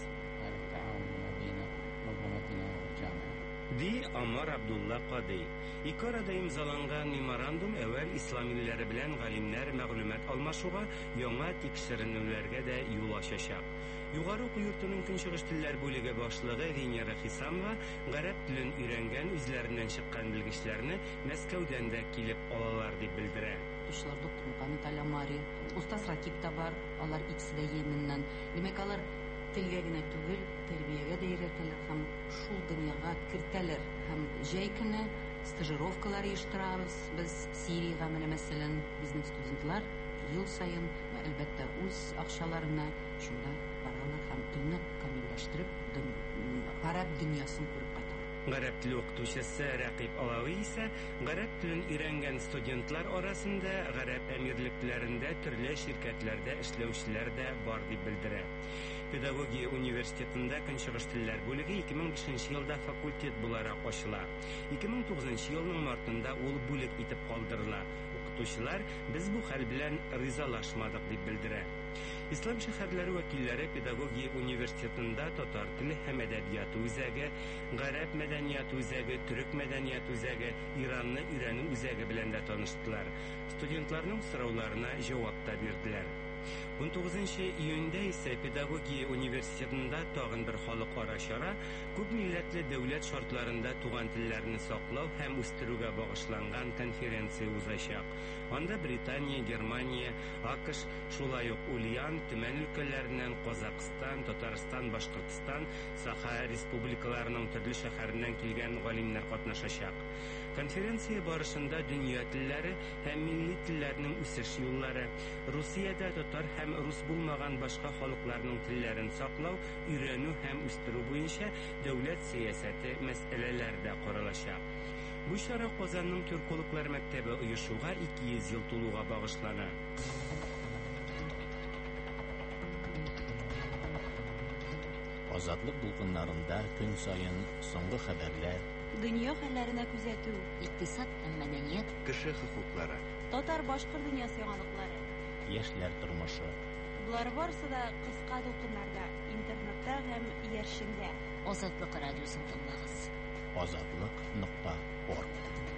Ди Амар Абдулла Кадый. Ике арада имзаланган меморандум әүвәл ислам илләре белән галимнәр мәгълүмат алмашуга, яңа тикшеренүләргә дә юл ачачак. Югары уку йортының көнчыгыш телләр бүлеге башлыгы Ринера Хисамова гарәп телен өйрәнгән үзләреннән чыккан белгечләрне Мәскәүдән дә килеп алалар дип белдерә. Ушылар доктор Мухаммед Аламари, Устаз Ракип та бар, алар икесе дә Йеменнән. Димәк, алар телгә генә түгел, тәрбиягә дә өйрәтәләр һәм шул дөньяга кертәләр. Һәм җәй көне стажировкалар оештырабыз. Без Сириягә менә мәсәлән, безнең студентлар ел сайын, әлбәттә, үз акчаларына шунда баралар һәм телне камилләштереп, гарәп дөньясын күреп кайталар. Гарәп теле укытучысы Ракип Алави исә гарәп телен өйрәнгән студентлар арасында гарәп әмирлекләрендә төрле ширкәтләрдә эшләүчеләр дә бар дип белдерә. Педагогия университетында көнчыгыш телләр бүлеге ике мең бишенче елда факультет буларак ачыла. ике мең тугызынчы елның мартында ул бүлек итеп калдырыла. Укытучылар без бу хәл белән ризалашмадык дип белдерә. Ислам шәһәрләре вәкилләре педагогия университетында татар теле һәм әдәбияты үзәге, гарәп мәдәнияты үзәге, төрек мәдәнияты үзәге, Иранны өйрәнү үзәге белән дә таныштылар. Студентларның сорауларына җавап та бирделәр. он тугызынчы июньдә исә педагогия университетында тагын бер халыкара чара күп милләтле дәүләт шартларында туган телләрне саклау һәм үстерүгә багышланган конференция узачак. Анда Британия, Германия, АКШ, шулай ук Ульян, Төмән өлкәләреннән Казакстан, Татарстан, Башкортстан, Саха республикаларының төрле шәһәреннән килгән галимнәр катнашачак. Конференция барышында дөнья телләре һәм милли телләрнең үсеш юллары, Русиядә татар һәм рус булмаган башка халыкларның телләрен саклау, өйрәнү һәм үстерү буенча дәүләт сәясәте мәсьәләләре дә каралачак. Бу чара Казанның Төрколыклар мәктәбе оешуга ике йөз ел тулуга багышлана. Азатлык дулкыннарында көн сайын соңгы хәбәрләр, дөнья хәлләренә күзәтү, икътисад һәм мәдәният, кеше хокуклары, татар-башкорт дөньясы яңалыклары, яшьләр тормышы. Булар барысы да кыска дулкыннарда, интернетта һәм яршендә. Азатлык радиосын тыңлагыз. азатлык нокта орг.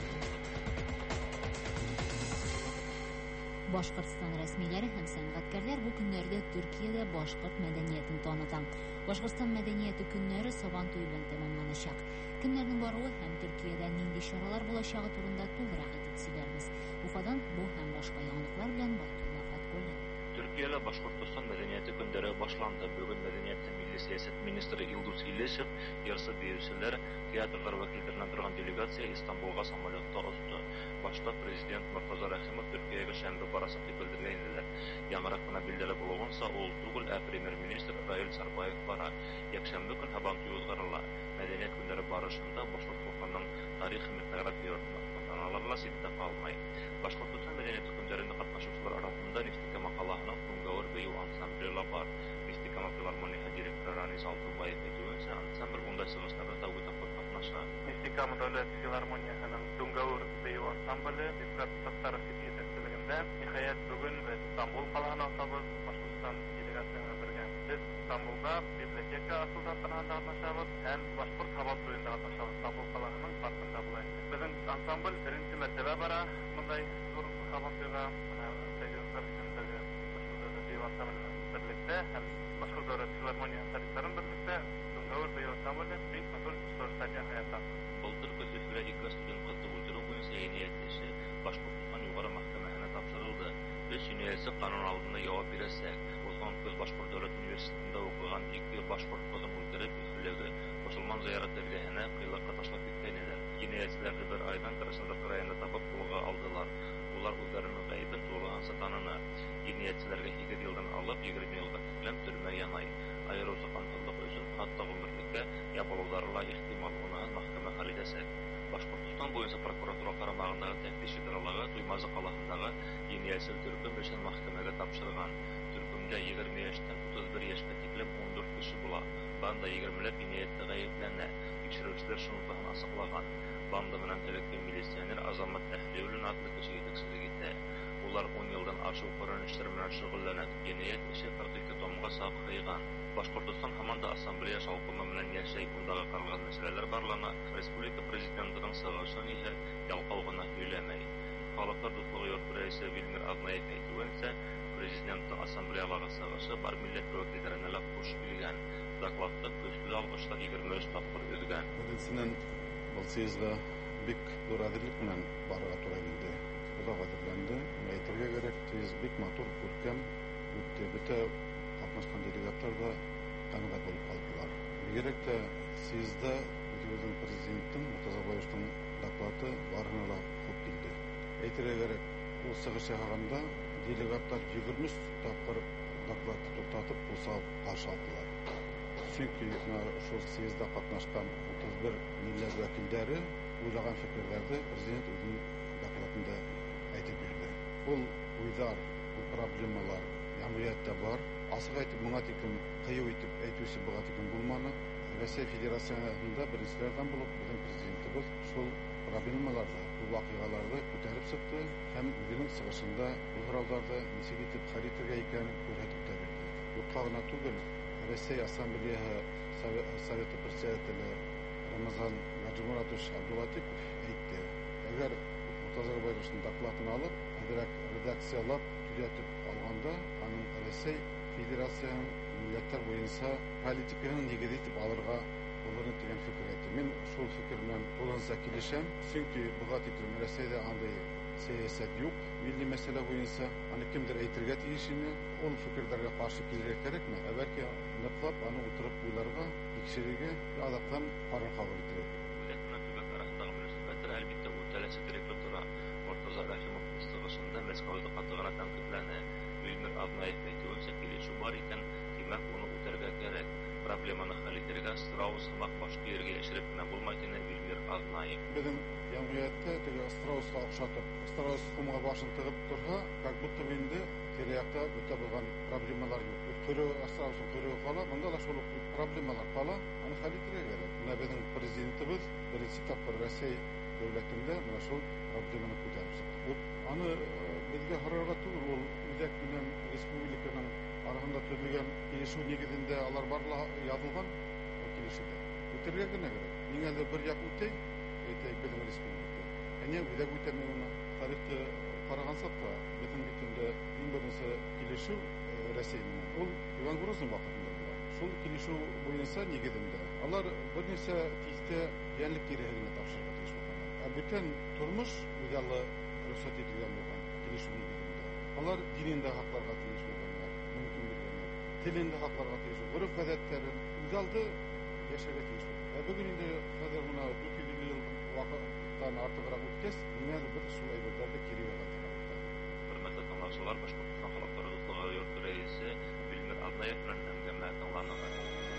Башкортстан рәсмиләре һәм сәнгатькәрләр бу көннәрдә Төркиядә башкорт мәдәниятен таныта. Башкортстан мәдәнияте көннәре Сабан туе белән тәмамланачак. Көннәрнең баруы һәм Төркиядә нинди чаралар булачагы турында тулырак итеп сөйләрбез. Уфадан бу һәм башка яңалыклар белән Байтулла Фаткуллин. Төркиядә Башкортстан мәдәнияте көннәре башланды. Бүген мәдәният һәм милли сәясәт министры Илдус Илешев, ярсы биючеләр, театрлар вәкилләреннән торган делегация Истанбулга самолетта узды. Башта президент Муртаза Рәхимов Төркиягә шәмбе барасы дип белдергән иделәр. Яңарак кына билдәле булганса, ул түгел, ә премьер-министр Раил Сарбаев бара. Якшәмбе көн Сабан туе узгарыла. Мәдәният көннәре барышында башкортлыкның тарих һәм этнография тантаналарына ситтә калмай. Башкортстан мәдәнияте көннәрендә катнашучылар арасында Нефтекама каласының Тунгавыр быел ансамбле бар. Нефтекама филармониясе директоры Ранис Алтынбаев әйтүенчә, ансамбль унда чыгышларда тәүге тапкыр катнаша. Нефтекама дәүләт филармониясының Тунгавыр быел ансамбле Бисрат Саттаров җитәкчелегендә ниһаять бүген Истанбул каласына табыз Башкортстан делегациясына бергә. Без Истанбулда библиотека асылдан катнашабыз һәм башкорт хава туенда катнашабыз. Истанбул каласының паркында була. Безнең ансамбль беренче мәртәбә бара мондай зур хава туйга, стадионнар өчендәге башкорт быел ансамбль берлектә һәм башкорт дәүләт филармония солистларын берлектә Тунгавыр быел ансамбле бик матур спектакль хаята. Былтыр көзгә ике студент катты үтерү буенча җәйният эше Башкортстан югары мәхкәмәсенә тапшырылды. Өч юнәлеше канун алдында җавап бирәсәк, узган көз Башкорт дәүләт университетында укыган ике башкорт кызын үтереп, үсүлеге мөселман зыярат дәргәһенә кыйлыкка ташлап киткәннәр. Җинаятьчеләрне бер айдан Краснодар районында табып кулга алдылар. Улар үзләренең гаебен тулыгынча таныны. Җинаятьчеләргә ике елдан алып егерме елга тиклем төрмә янай. Аеруча канлылык өчен хатта гомерлеккә ябылуларга ихтимал булган мәхкәмә хәл итәсәк. Башкортстан буенча прокуратура карамагындагы тәфтиш идарәлеге Туймазы каласындагы җинаятьчел төркем өчен мәхкәмәгә тапшырган. Төркемдә егерме яшьтән утыз бер яшькә тиклем он дүрт кеше була. Banda егермеләп инаятта гаепләнә. Тикшерүчеләр шунысын асыклаган. Banda менән элекке милиционер Азамат Әхлиуллин атлы кеше җитәкчелек итә. Улар ун елдан артык күренешләр белән шөгыльләнә. Җинаять эше кырык ике томга сакланган. Башкортстан һаман да ассамблея шаукымы белән яшәй. Бундагы каралган мәсьәләләр барлыгына республика президентының сыгышын иһә ялкау гына һөйләмәй. Халыклар дуслыгы йорты рәисе Вильмир Аднаев әйтүенчә, президентның ассамблеяларга сыгышы бар милләт вәкилләренә лә хуш килгән. Докладта көчле алгышлар егерме өч тапкыр өзгән. Беренчедән, бу съездга бик зур әзерлек белән барырга туры килде. Озак әзерләнде. Әйтергә кирәк, съезд бик матур, күркәм үтте. Бөтә катнашкан делегатлар да канәгать булып калдылар. Бигрәк тә съездда үзебезнең президенттың Муртазабаевның доклады барына да хуп килде. Әйтергә кирәк, ул сыгыш яһаганда делегатлар егерме өч тапкыр докладты туктатып, усал каршы алдылар. Чөнки шул съездда катнашкан утыз бер милләт вәкилләре уйлаган фикерләрне президент үзенең докладында әйтеп бирде. Ул уйлар, ул проблемалар җәмгыятьтә бар. Асык әйтеп, моңа тикем кыю итеп әйтүче буга тикем булманы. Россия Федерациясында беренчеләрдән булып безнең президентыбыз шул проблемаларны, бу вакыйгаларны күтәреп чыкты һәм үзенең сыгышында бу форалларда ничек итеп хәл итәргә икәнен күрсәтеп тә бирде. Юкка гына түгел, Россия Ассамблеяһы Советы председателе Рамазан Гаджимуратович Абдулатипов әйтте. Әгәр Муртазабаевның докладын алып, әзрәк редакциялап, төзәтеп алганда, аның Россия Федерациясының милләттәр буенча политикасын нигез итеп алырга булырны дигән фикер әйтте. Мин шул фикер белән тулысынча килешәм, чөнки буга тиклем Россиядә андый сәясәт юк. Милли мәсьәлә буенча аны кемдер әйтергә тиеш ине, ул фикерләргә каршы килергә кирәкме? Әбәлки ныклап аны утырып уйларга, тикшерергә, адактан карар кабул итәргә. Милләтнең төбәк арасындагы мөнәсәбәтләр әлбәттә үтәләсе директор тора. Муртаза Рәхимов сыгышында Мәскәүдә катыгына тәнкыйтьләнә. Вильмир Аднаев әйтүенчә, килешү бар икән, димәк, уны үтәргә кирәк. Проблеманы хәл итәргә Страус һәм башка ергә яшереп кенә булмай дине Вильмир Аднаев. Безнең җәмгыятьтә теге Страуска охшатып, Страус кумга башын тыгып торса, как будто инде тирәктә бөтә булган проблемалар юк. Көрө Страусның көрө кала, монда да шул проблемалар кала, аны хәл итәргә кирәк. Менә безнең президентыбыз беренче тапкыр Россия дәүләтендә менә шул проблеманы күтәреп чыкты. Аны безгә харарга түгел, ул үзәк белән республиканың арасында төзелгән килешү нигезендә алар барлыгы язылган килешүдә. Үтәргә генә кирәк. Ниңәлер бер як үтәй, әйтәйек безнең республика. Әнә үзәк үтәмәгән тарихты карагансак та, безнең битендә иң беренче килешү Россия менән. Ул Иван Грозный вакытында була. Шул килешү буенча нигезендә алар берничә тиздә янлык тирәһенә тапшырырга тиеш булганнар. Ә бүтән тормыш үзаллы рөхсәт ителгән булган килешү нигезендә. Алар динендә хакларга тиеш булганнар, мөмкин биргәннәр. Телендә хакларга тиеш, гореф гадәтләрен үзалды яшәргә тиеш. Ә бүген инде хәзер моны дүрт йөз илле ел вакыттан артыграк үткәч, ниңәдер бер шул әйберләрдә кире ягатыра. Хөрмәтле тыңлаучылар, Башкортстан халыклары дуслыгы йорты рәисе Вильмир Аднаев белән әңгәмә тыңладыгыз.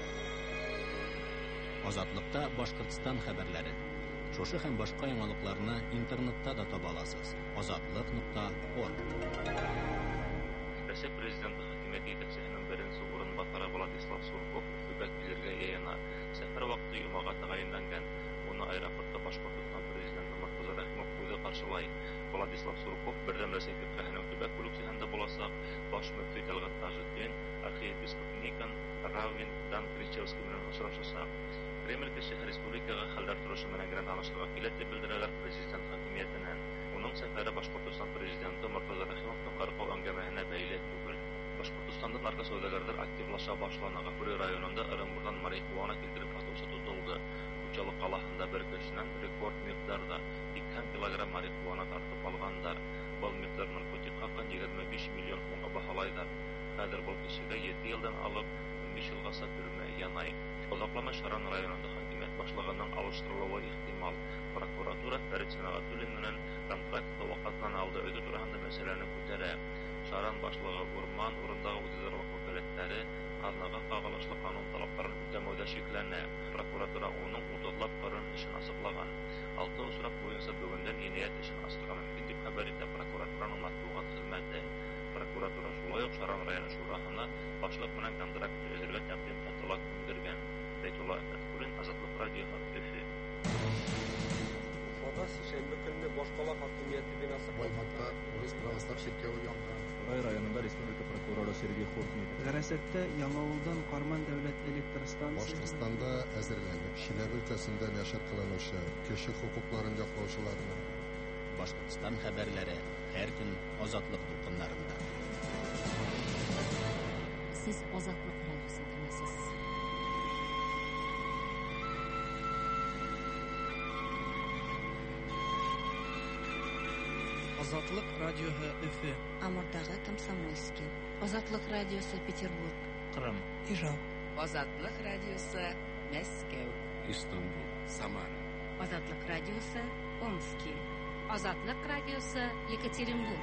Азатлыкта Башкортстан хәбәрләре. Шушы һәм башка яңалыкларны интернетта да таба аласыз. азатлык нокта орг. Россия президенты хакимияте җитәкчесенең беренче урынбасары Владислав Сурков Үфөгә килергә яена. Сәфәр вакыты юмага тәгаенләнгән. Уны аэропортта Башкортстан президенты Муртаза Рәхимов үзе каршылай. Владислав Сурков бердәм Россия фикерһенең төбәк бүлекчәсендә булачак. Баш мөфти Талгат Таҗетдин, архиепископ Никон Равин дан Кричевский белән очрашачак. Кремль кешеһе республикага хәлләр торышы менән генә танышлыгы килә дип белдерәләр президент хакимиятеннән. Уның сәфәре Башкортстан президенты Муртаза Рәхимовның каркау әңгәмәһенә бәйле түгел. Башкортстанда нарко сәүдәгәрләр активлаша башлаган. Гафури районында Ырымбурдан марихуана килтереп сатучы тотылды. Учалы каласында бер кешенән рекорд микъдарда икән килограмм марихуана тартып алгандар. Был микъдар наркотик хакын егерме биш миллион сумга баһалайдар. Хәзер бу кешегә җиде елдан алып ун биш елга төрмә янай. Озаклама Шаран районында хакимият башлыгының алыштырылуы ихтимал. Прокуратура Фәрит Сәнәгатуллин менән контрактта вакытлан алды өйдә турында мәсьәләне күтәрә. Шаран башлыгы урман урындагы үзәрлек вәкаләтләре казнага кагылышлы канун талапларын үтәмәүдә шикләнә. Прокуратура уның утызлап кырын эшен асыклаган. Алты очрак буенча бүгендән җинаять эшен ачырга мөмкин дип хәбәр итә прокуратураның матбугат хезмәте. Прокуратура шулай ук Шаран районы шураһына башлык менән контракт төзергә тәкъдим хаты күндергән. Бәйтулла Әхмәтуллин, Азатлык радиоһы, Өфе. Уфада шәмбе көнне Башкала хакимияте бинасы Баймакта Урыс православ ширкәве янган. Рай районында республика прокуроры Сергей Хортник. Гәрәсәттә Яңавылдан Карман дәүләт электр станциясе. Башкортстанда әзерләнеп, Чиләбе өлкәсендә нәшер кылынучы кеше хукукларын яклаучыларны. Башкортстан хәбәрләре һәр көн Азатлык дулкыннарында. Сез Азатлык радиосын тыңлыйсыз. Азатлык радиоһы Өфе. Амурдагы Комсомольский. Азатлык радиосы Петербург. Кырым. Ижау. Азатлык радиосы Мәскәү. Истанбул. Самара. Азатлык радиосы Омский. Азатлык радиосы Екатеринбург.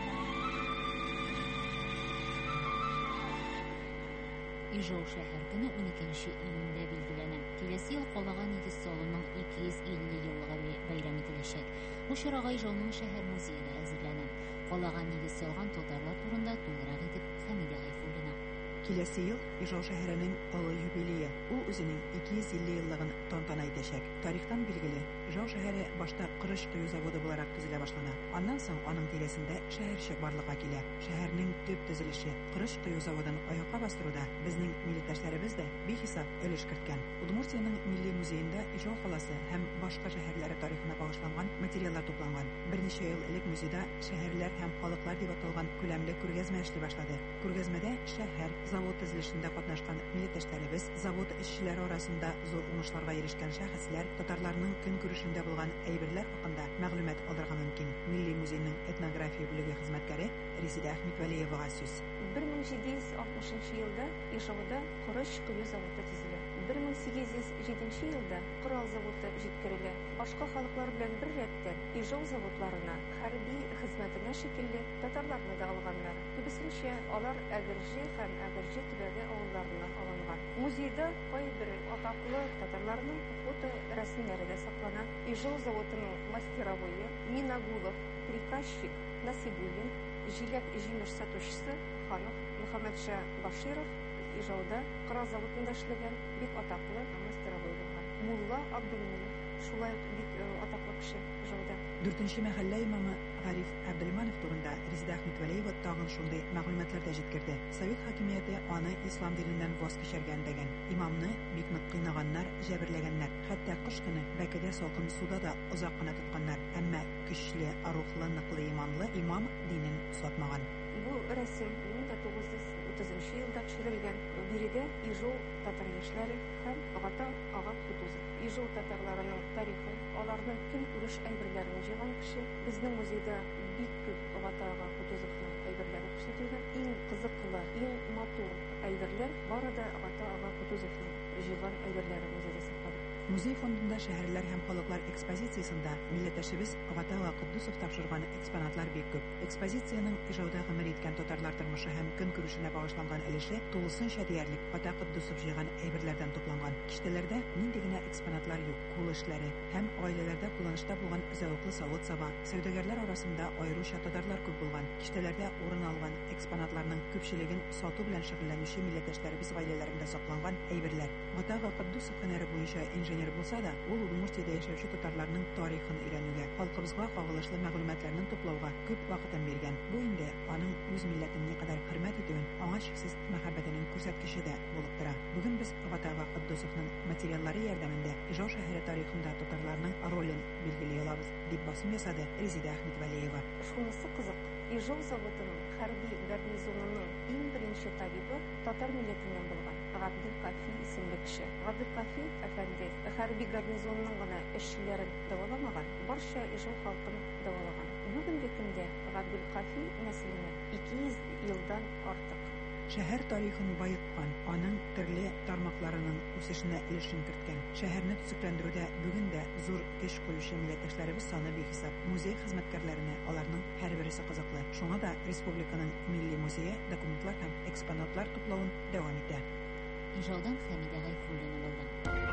Ижау шәһәр көне уникенче июньдә билгеләнә. Киләсе ел калаган нигез салуның ике йөз илле еллыгы бәйрәм ителәчәк. Бу чарага Ижауның шәһәр музее әзерләнә. Калаган нигез салган татарлар турында тулырак итеп Хәмидә Гайфуллина. Киләсе ел Ижау шәһәренең олы юбилее. Ул үзенең ике йөз илле еллыгын тантана итәчәк. Тарихтан билгеле, Ижау шәһәре башта кырыш кую заводы буларак төзелә башлана. Аннан соң аның тирәсендә шәһәрчек барлыкка килә. Шәһәрнең төп төзелеше кырыш кую заводын аякка бастыруда безнең милләттәшләребез дә бихисап өлеш керткән. Удмуртияның милли музеенда Ижау каласы һәм башка шәһәрләре тарихына багышланган материаллар тупланган. Берничә ел элек музейда шәһәрләр һәм халыклар дип аталган күләмле күргәзмә эшли башлады. Күргәзмәдә шәһәр, завод төзелешендә катнашкан милләттәшләребез, завод эшчеләре арасында зур уңышларга ирешкән шәхесләр, татарларның көн күрешендә булган әйберләр хакында мәгълүмат алырга мөмкин. Милли музейның этнография бүлеге хезмәткәре Резидә Әхмәтвәлиевага сүз. бер мең җиде йөз алтмышынчы елда Ижауда кырыш кую заводы төзелә. бер мең сигез йөз җиденче елда Корал заводы җиткерелә. Башка халыклар белән бер рәттән Ижау заводларына хәрби хезмәтенә шикелле татарларны да алганнар. Күбесенчә алар Әгерҗе һәм Әгерҗе төбәге авылларыннан алынган. Музейда кайбер атаклы татарларның фото рәсемнәре дә саклана. Ижау заводының мастеровые Минагулов, приказчик Насибуллин, җиләк җимеш сатучысы Ханов Мөхәммәдша Баширов Ижауда Корал заводында эшләгән бик атаклы мастеровой булган. Мулла Абдулмуллин шулай бик атаклы кеше Ижауда. Дүртенче мәхәллә имамы Гариф Әбделманов турында Резидә Әхмәтвәлиева тагын шундый мәгълүматларда җиткерде. Совет хакимияте аны ислам диненнән воз кичергән дигән. Имамны бик нык кыйнаганнар, җәберләгәннәр. Хәтта кыш көне бәкедә салкын суда да озак кына тотканнар. Әмма көчле, арухлы, ныклы иманлы имам динен сатмаган. Бу рәсем мең тугыз йөз утызынчы елда төшерелгән. Биредә Ижау татар яшьләре һәм Гата ага Кутузов. Ижау татарларының тарихы, аларның көн күреш әйберләрен җыйган кеше. Безнең музейда бик күп Гата ага Кутузовның әйберләре күрсәтелгән. Иң кызыклы, иң матур әйберләр бары да Гата ага Кутузовның җыйган әйберләре музейда саклана. Музей фондында шәһәрләр һәм халыклар экспозициясендә милләттәшебез Гата ага Кутузов тапшырган экспонатлар бик күп. Экспозициянең Ижауда гомер иткән татарлар тормышы һәм көн күрешенә багышланган өлеше тулысынча диярлек Гата Кутузов җыйган әйберләрдән тупланган. Киштәләрдә нинди генә экспонатлар юк, кул эшләре һәм гаиләләрдә кулланышта булган зәвыклы савыт-саба, сәүдәгәрләр арасында аеруча татарлар күп булган. Киштәләрдә урын алган экспонатларның күпчелеген сату белән шөгыльләнүче милләттәшләребез гаиләләрендә сакланган әйберләр. Гата ага Кутузов һөнәре буенча инженер булса да, ул Удмуртиядә яшәүче татарларның тарихын өйрәнүгә, халкыбызга кагылышлы мәгълүматларны туплауга күп вакытын биргән. Бу инде аның үз милләтен никадәр хөрмәт итүен, аңа чиксез мәхәббәтенең күрсәткече дә булып тора. Бүген без Гата ага Кутузовның материаллары ярдәмендә Ижау шәһәре тарихында татарларның ролен билгели алабыз, дип басым ясады Резидә Әхмәтвәлиева. Шунысы кызык. Ижау заводының хәрби гарнизонының иң беренче табибы татар милләтеннән булган Габделкафи исемле кеше. Габделкафи әфәнде хәрби гарнизонның гына эшчеләрен дәваламаган, барча Ижау халкын дәвалаган. Бүгенге көндә Габделкафи нәселенә ике йөз елдан артык. Шәһәр тарихын байыткан, аның төрле тармакларының үсешенә өлешен керткән. Шәһәрне төзекләндерүдә бүген дә зур көч куючы милләттәшләребез саны бихисап. Музей хезмәткәрләренә аларның һәрберсе кызыклы. Шуңа да республиканың милли музее документлар һәм экспонатлар туплавын дәвам итә. Ижаудан Хәмидә Гайфуллина булды.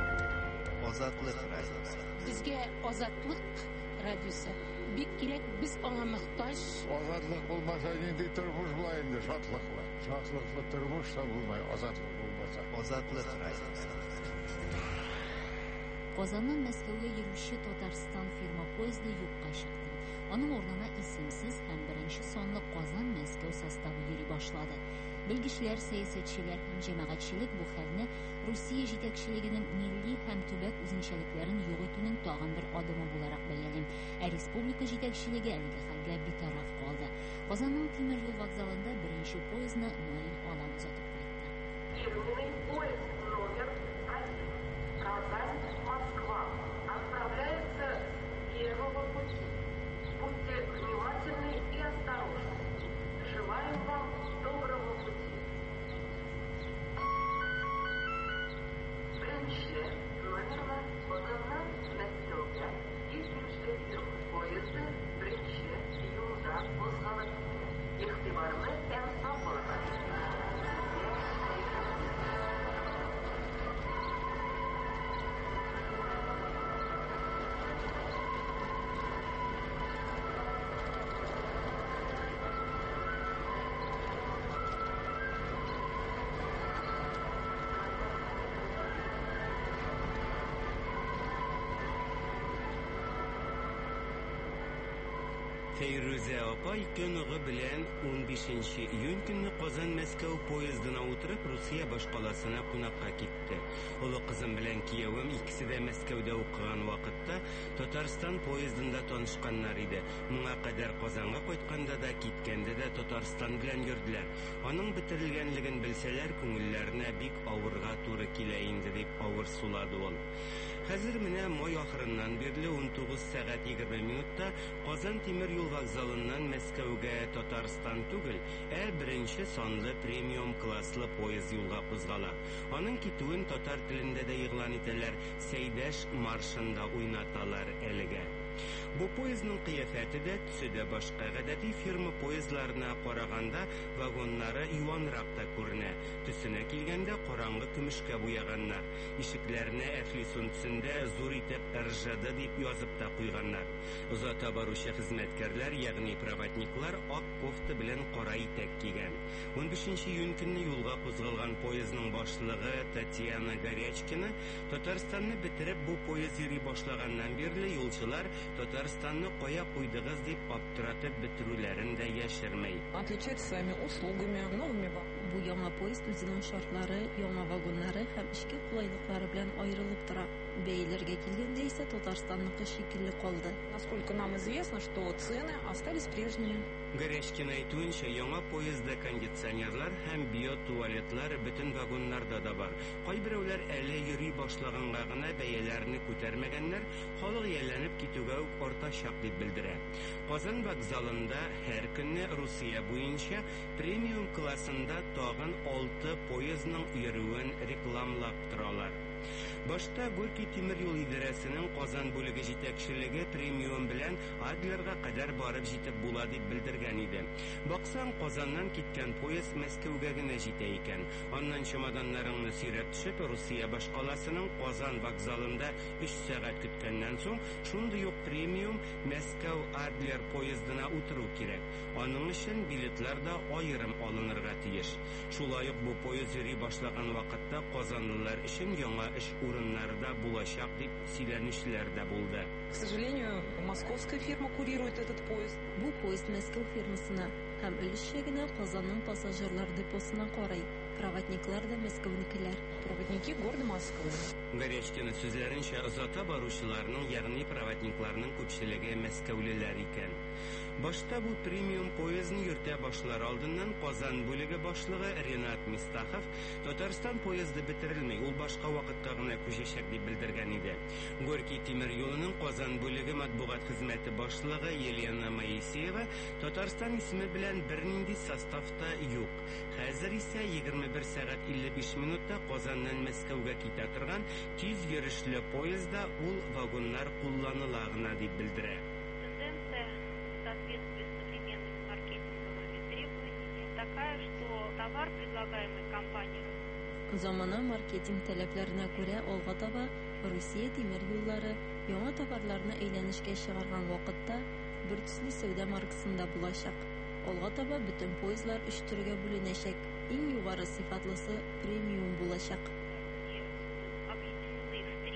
Азатлык радиосы. Безгә Азатлык радиосы бик кирәк, без аңа мохтаҗ. Азатлык булмаса нинди тормыш була инде, шатлыклы. Шатлыклы тормыш та булмай, азатлык булмаса. Азатлык радиосы. Qozondan Мәскәүгә йөрүче Татарстан фирма поезды юкка чыкты. Аның орнына исемсез һәм беренче сонлы Казан-Мәскәү составы йөри башлады. Белгечләр, сәясәтчеләр һәм җәмәгатьчелек бу хәлне Русия җитәкчелегенең милли һәм төбәк үзенчәлекләрен юк итүнең тагын бер адымы буларак бәяли. Ә республика җитәкчелеге әлеге хәлгә битараф калды. Казанның тимер юл вокзалында беренче поездны Наил Алан узатып кайтты. Фирменный поезд номер один Казань-Москва отправляется с первого пути. Будьте внимательны и осторожны. Желаем вам доброго пути. Беренче номерлы Казаннан Мәскәүгә икенче юл поезды беренче юлда кузгалып китә. Игътибарлы һәм сабыр Фәйрүзә апай көныгы белән унбишенче июнь көнне Казан-Мәскәү поездына утырып Русия башкаласына кунакка китте. Улы кызым белән киявем икесе дә Мәскәүдә укыган вакытта Татарстан поездында танышканнар иде. Моңа кадәр Казанга кайтканда да, киткәндә дә Татарстан белән йөрделәр. Аның бетерелгәнлеген белсәләр, күңелләренә бик авырга туры килә инде дип авыр сулады ул. Хәзер менә май ахырыннан бирле ун тугыз сәгать егерме минутта Казан тимер юл вокзалыннан Мәскәүгә Татарстан түгел, ә беренче санлы премиум класслы поезд юлга кузгала. Аның китүен татар телендә дә игълан итәләр, Сәйдәш маршында уйнаталар әлегә. Бу поездның кыяфәте дә, төсе дә башка. Гадәти фирма поездларына караганда вагоннары юанрак та күренә. Төсенә килгәндә караңгы көмешкә буяганнар. Ишекләренә әфлисун төсендә зур итеп эр жэ дэ дип язып та куйганнар. Озата баручы хезмәткәрләр, ягъни проводниклар ак кофта белән кара итәк кигән. унбишенче июнь көнне юлга кузгалган поездның башлыгы Татьяна Горячкина Татарстанны бетереп бу поезд йөри башлаганнан бирле юлчылар Татарстанны кая куйдыгыз дип аптыратып бетерүләрен дә яшермәй. Отличается своими услугами, новыми. Бу яңа поезд үзенең шартлары, яңа вагоннары һәм эчке кулайлыклары белән аерылып тора. Бәяләргә килгәндә исә Татарстанныкы шикелле калды. Насколько нам известно, что цены остались прежними. Горячкин әйтүенчә, яңа поездда кондиционерлар һәм биотуалетлар бөтен вагоннарда да бар. Кайберәүләр әле йөри башлаганга гына бәяләрне күтәрмәгәннәр, халык ияләнеп китүгә үк артачак дип белдерә. Казан вокзалында һәр көнне Русия буенча премиум классында тагын алты поездның йөрүен рекламлап торалар. Башта Горький тимер юл идарәсенең Казан бүлеге җитәкчелеге премиум белән Адлерга кадәр барып җитеп була дип белдергән иде. Баксаң, Казаннан киткән поезд Мәскәүгә генә җитә икән. Аннан чемоданнарыңны сөйрәп төшеп, Русия башкаласының Казан вокзалында өч сәгать көткәннән соң, шундый ук премиум Мәскәү Адлер поездына утыру кирәк. Аның өчен билетлар да аерым алынырга тиеш. Шулай ук бу поезд йөри башлаган вакытта казанлылар өчен яңа эш урыннарда булачак дип сөйләнүчеләр дә булды. К сожалению, московская фирма курирует этот поезд. Бу поезд Мәскәү фирмасына һәм өлешчә генә Казанның пассажирлар депосына карый. Проводниклар да Мәскәүнекеләр. Проводники города Москвы. Горячкина сүзләренчә, озата баручыларның, ягъни проводникларның күпчелеге мәскәүлеләр икән. Башта бу премиум поездны йөртә башлар алдыннан Казан бүлеге башлыгы Ренат Мистахов Татарстан поезды бетерелмәй, ул башка вакытка гына күчәчәк дип белдергән иде. Горький тимер юлының Казан бүлеге матбугат хезмәте башлыгы Елена Моисеева Татарстан исеме белән бернинди составта юк. Хәзер исә егерме бер сәгать илле биш минутта Казаннан Мәскәүгә китә торган тиз йөрешле поездда ул вагоннар кулланыла гына дип белдерә. Соответствие с современными маркетинговыми требованиями такая, что товар, предлагаемый компанией, Замана маркетинг таләпләренә күрә алга таба Русия тимер юллары яңа товарларны әйләнешкә чыгарган вакытта бертөсле сәүдә маркасында булачак. Алга таба бөтен поездлар өч төргә бүленәчәк. Иң югары сыйфатлысы премиум булачак. объединены в три класса.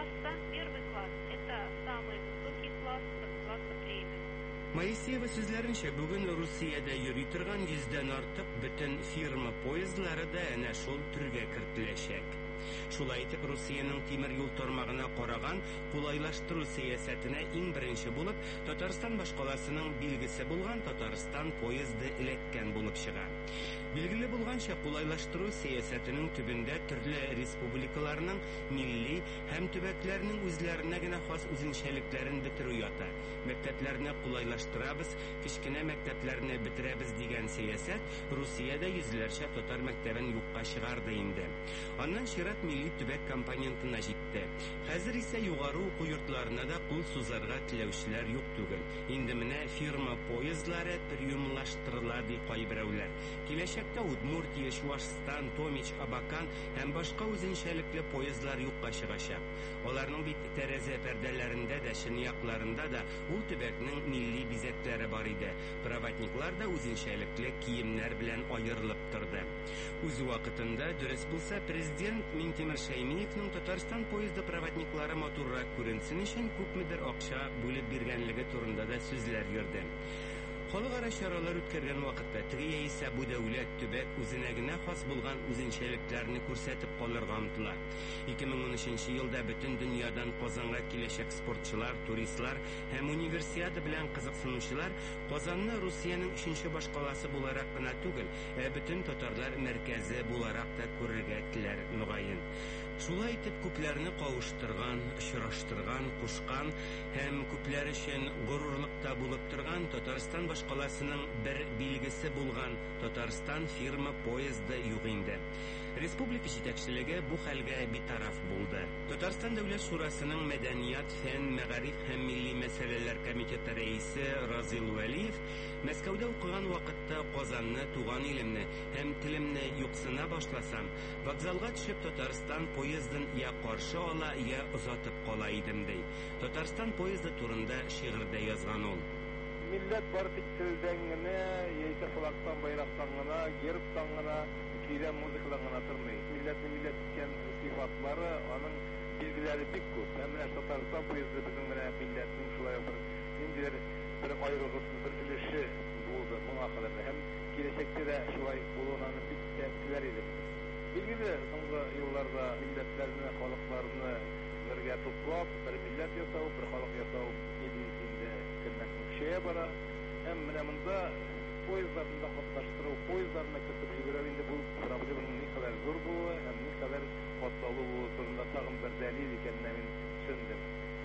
класса, первый класс – это самый высокий класс, класса премиум. Моисеева сүзләренчә, бүген Русиядә йөри торган йөздән артык бөтен фирма поездлары да әнә шул төргә кертеләчәк. Шулай итеп, Русиянең тимер юл тармагына караган кулайлаштыру сәясәтенә иң беренче булып Татарстан башкаласының билгесе булган Татарстан поезды эләккән булып чыга. Билгеле булганча, кулайлаштыру сәясәтенең төбендә төрле республикаларның милли һәм төбәкләрнең үзләренә генә хас үзенчәлекләрен бетерү ята. Мәктәпләрне кулайлаштырабыз, кечкенә мәктәпләрне бетерәбез дигән сәясәт Русиядә йөзләрчә татар мәктәбен юкка чыгарды инде. Аннан чират милли төбәк компонентына җитте. Хәзер исә югары уку йортларына да кул сузарга теләүчеләр юк түгел. Инде менә фирма поездлары премиумлаштырыла ди кайберәүләр. Киләчәктә Удмуртия, Чувашстан, Томич, Абакан һәм башка үзенчәлекле поездлар юкка чыгачак. Аларның бит тәрәзә пәрдәләрендә дә, чынаякларында да ул төбәкнең милли бизәкләре бар иде. Проводниклар да үзенчәлекле киемнәр белән аерылып торды. Үз вакытында, дөрес булса, президент Минтимер Шәймиевнең Татарстан поезды проводниклары матуррак күренсен өчен күпмедер акча бүлеп биргәнлеге турында да сүзләр йөрде. Халыкара чаралар үткәргән вакытта теге яисә бу дәүләт төбәк үзенә генә хас булган үзенчәлекләрне күрсәтеп калырга омтыла. ике мең унөченче елда бөтен дөньядан Казанга киләчәк спортчылар, туристлар һәм универсиада белән кызыксынучылар Казанны Русиянең өченче башкаласы буларак кына түгел, ә бөтен татарлар мәркәзе буларак та күрергә теләр мөгаен. Шулай итеп күпләрне кавыштырган, очраштырган, кушкан һәм күпләр өчен горурлыкта булып торган Татарстан башкаласының бер билгесе булган Татарстан фирма поезды юк инде. Республика җитәкчелеге бу хәлгә битараф булды. Татарстан дәүләт шурасының мәдәният, фән, мәгариф һәм милли мәсьәләләр комитеты рәисе Разил Вәлиев Мәскәүдә укыган вакытта Казанны, туган илемне һәм телемне юксына башласам, вокзалга төшеп Татарстан поездын я каршы ала, я озатып кала идем ди. Татарстан поезды турында шигырьдә язган ул. Милләт бар тик телдән генә, яисә флагтан, байрактан гына, гербтан гына, көйләм музыкадан гына тормый. Милләтне милләт иткән сыйфатлары, аның билгеләре бик күп. Һәм менә Татарстан поезды безнең менә милләтнең шулай бер ниндидер бер аерылгысыз бер өлеше булды моңа кадәр. Һәм киләчәктә дә шулай булуын бик теләр идем. Билгеле, соңгы елларда милләтләрне, халыкларны бергә туплап, бер милләт ясау, бер халык ясау идеясендә көннән көчәя бара. Һәм менә монда поездларда катнаштыру, поездларны көтеп йөгерү инде бу проблеманың ни кадәр зур булуы һәм ни кадәр катлаулы булуы турында тагын бер дәлил икәнен мин төшендем.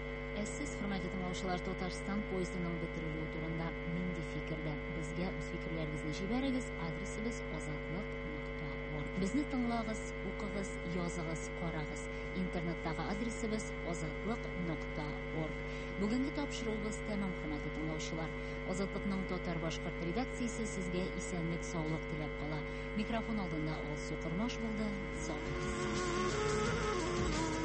Ә сез, хөрмәтле тыңлаучылар, Татарстан поездының бетерелүе турында нинди фикердә? Безгә үз фикерләрегезне җибәрегез. Адресыбыз азатлык нокта орг. Безне тыңлагыз, укыгыз, языгыз, карагыз. Интернеттагы адресыбыз азатлык нокта орг. Бүгенге тапшыруыбыз тәмам, хөрмәтле тыңлаучылар. Азатлыкның татар башкорт редакциясе сезгә исәнлек, саулык теләп кала. Микрофон алдында Алсу Кырмаш булды. Сау булыгыз.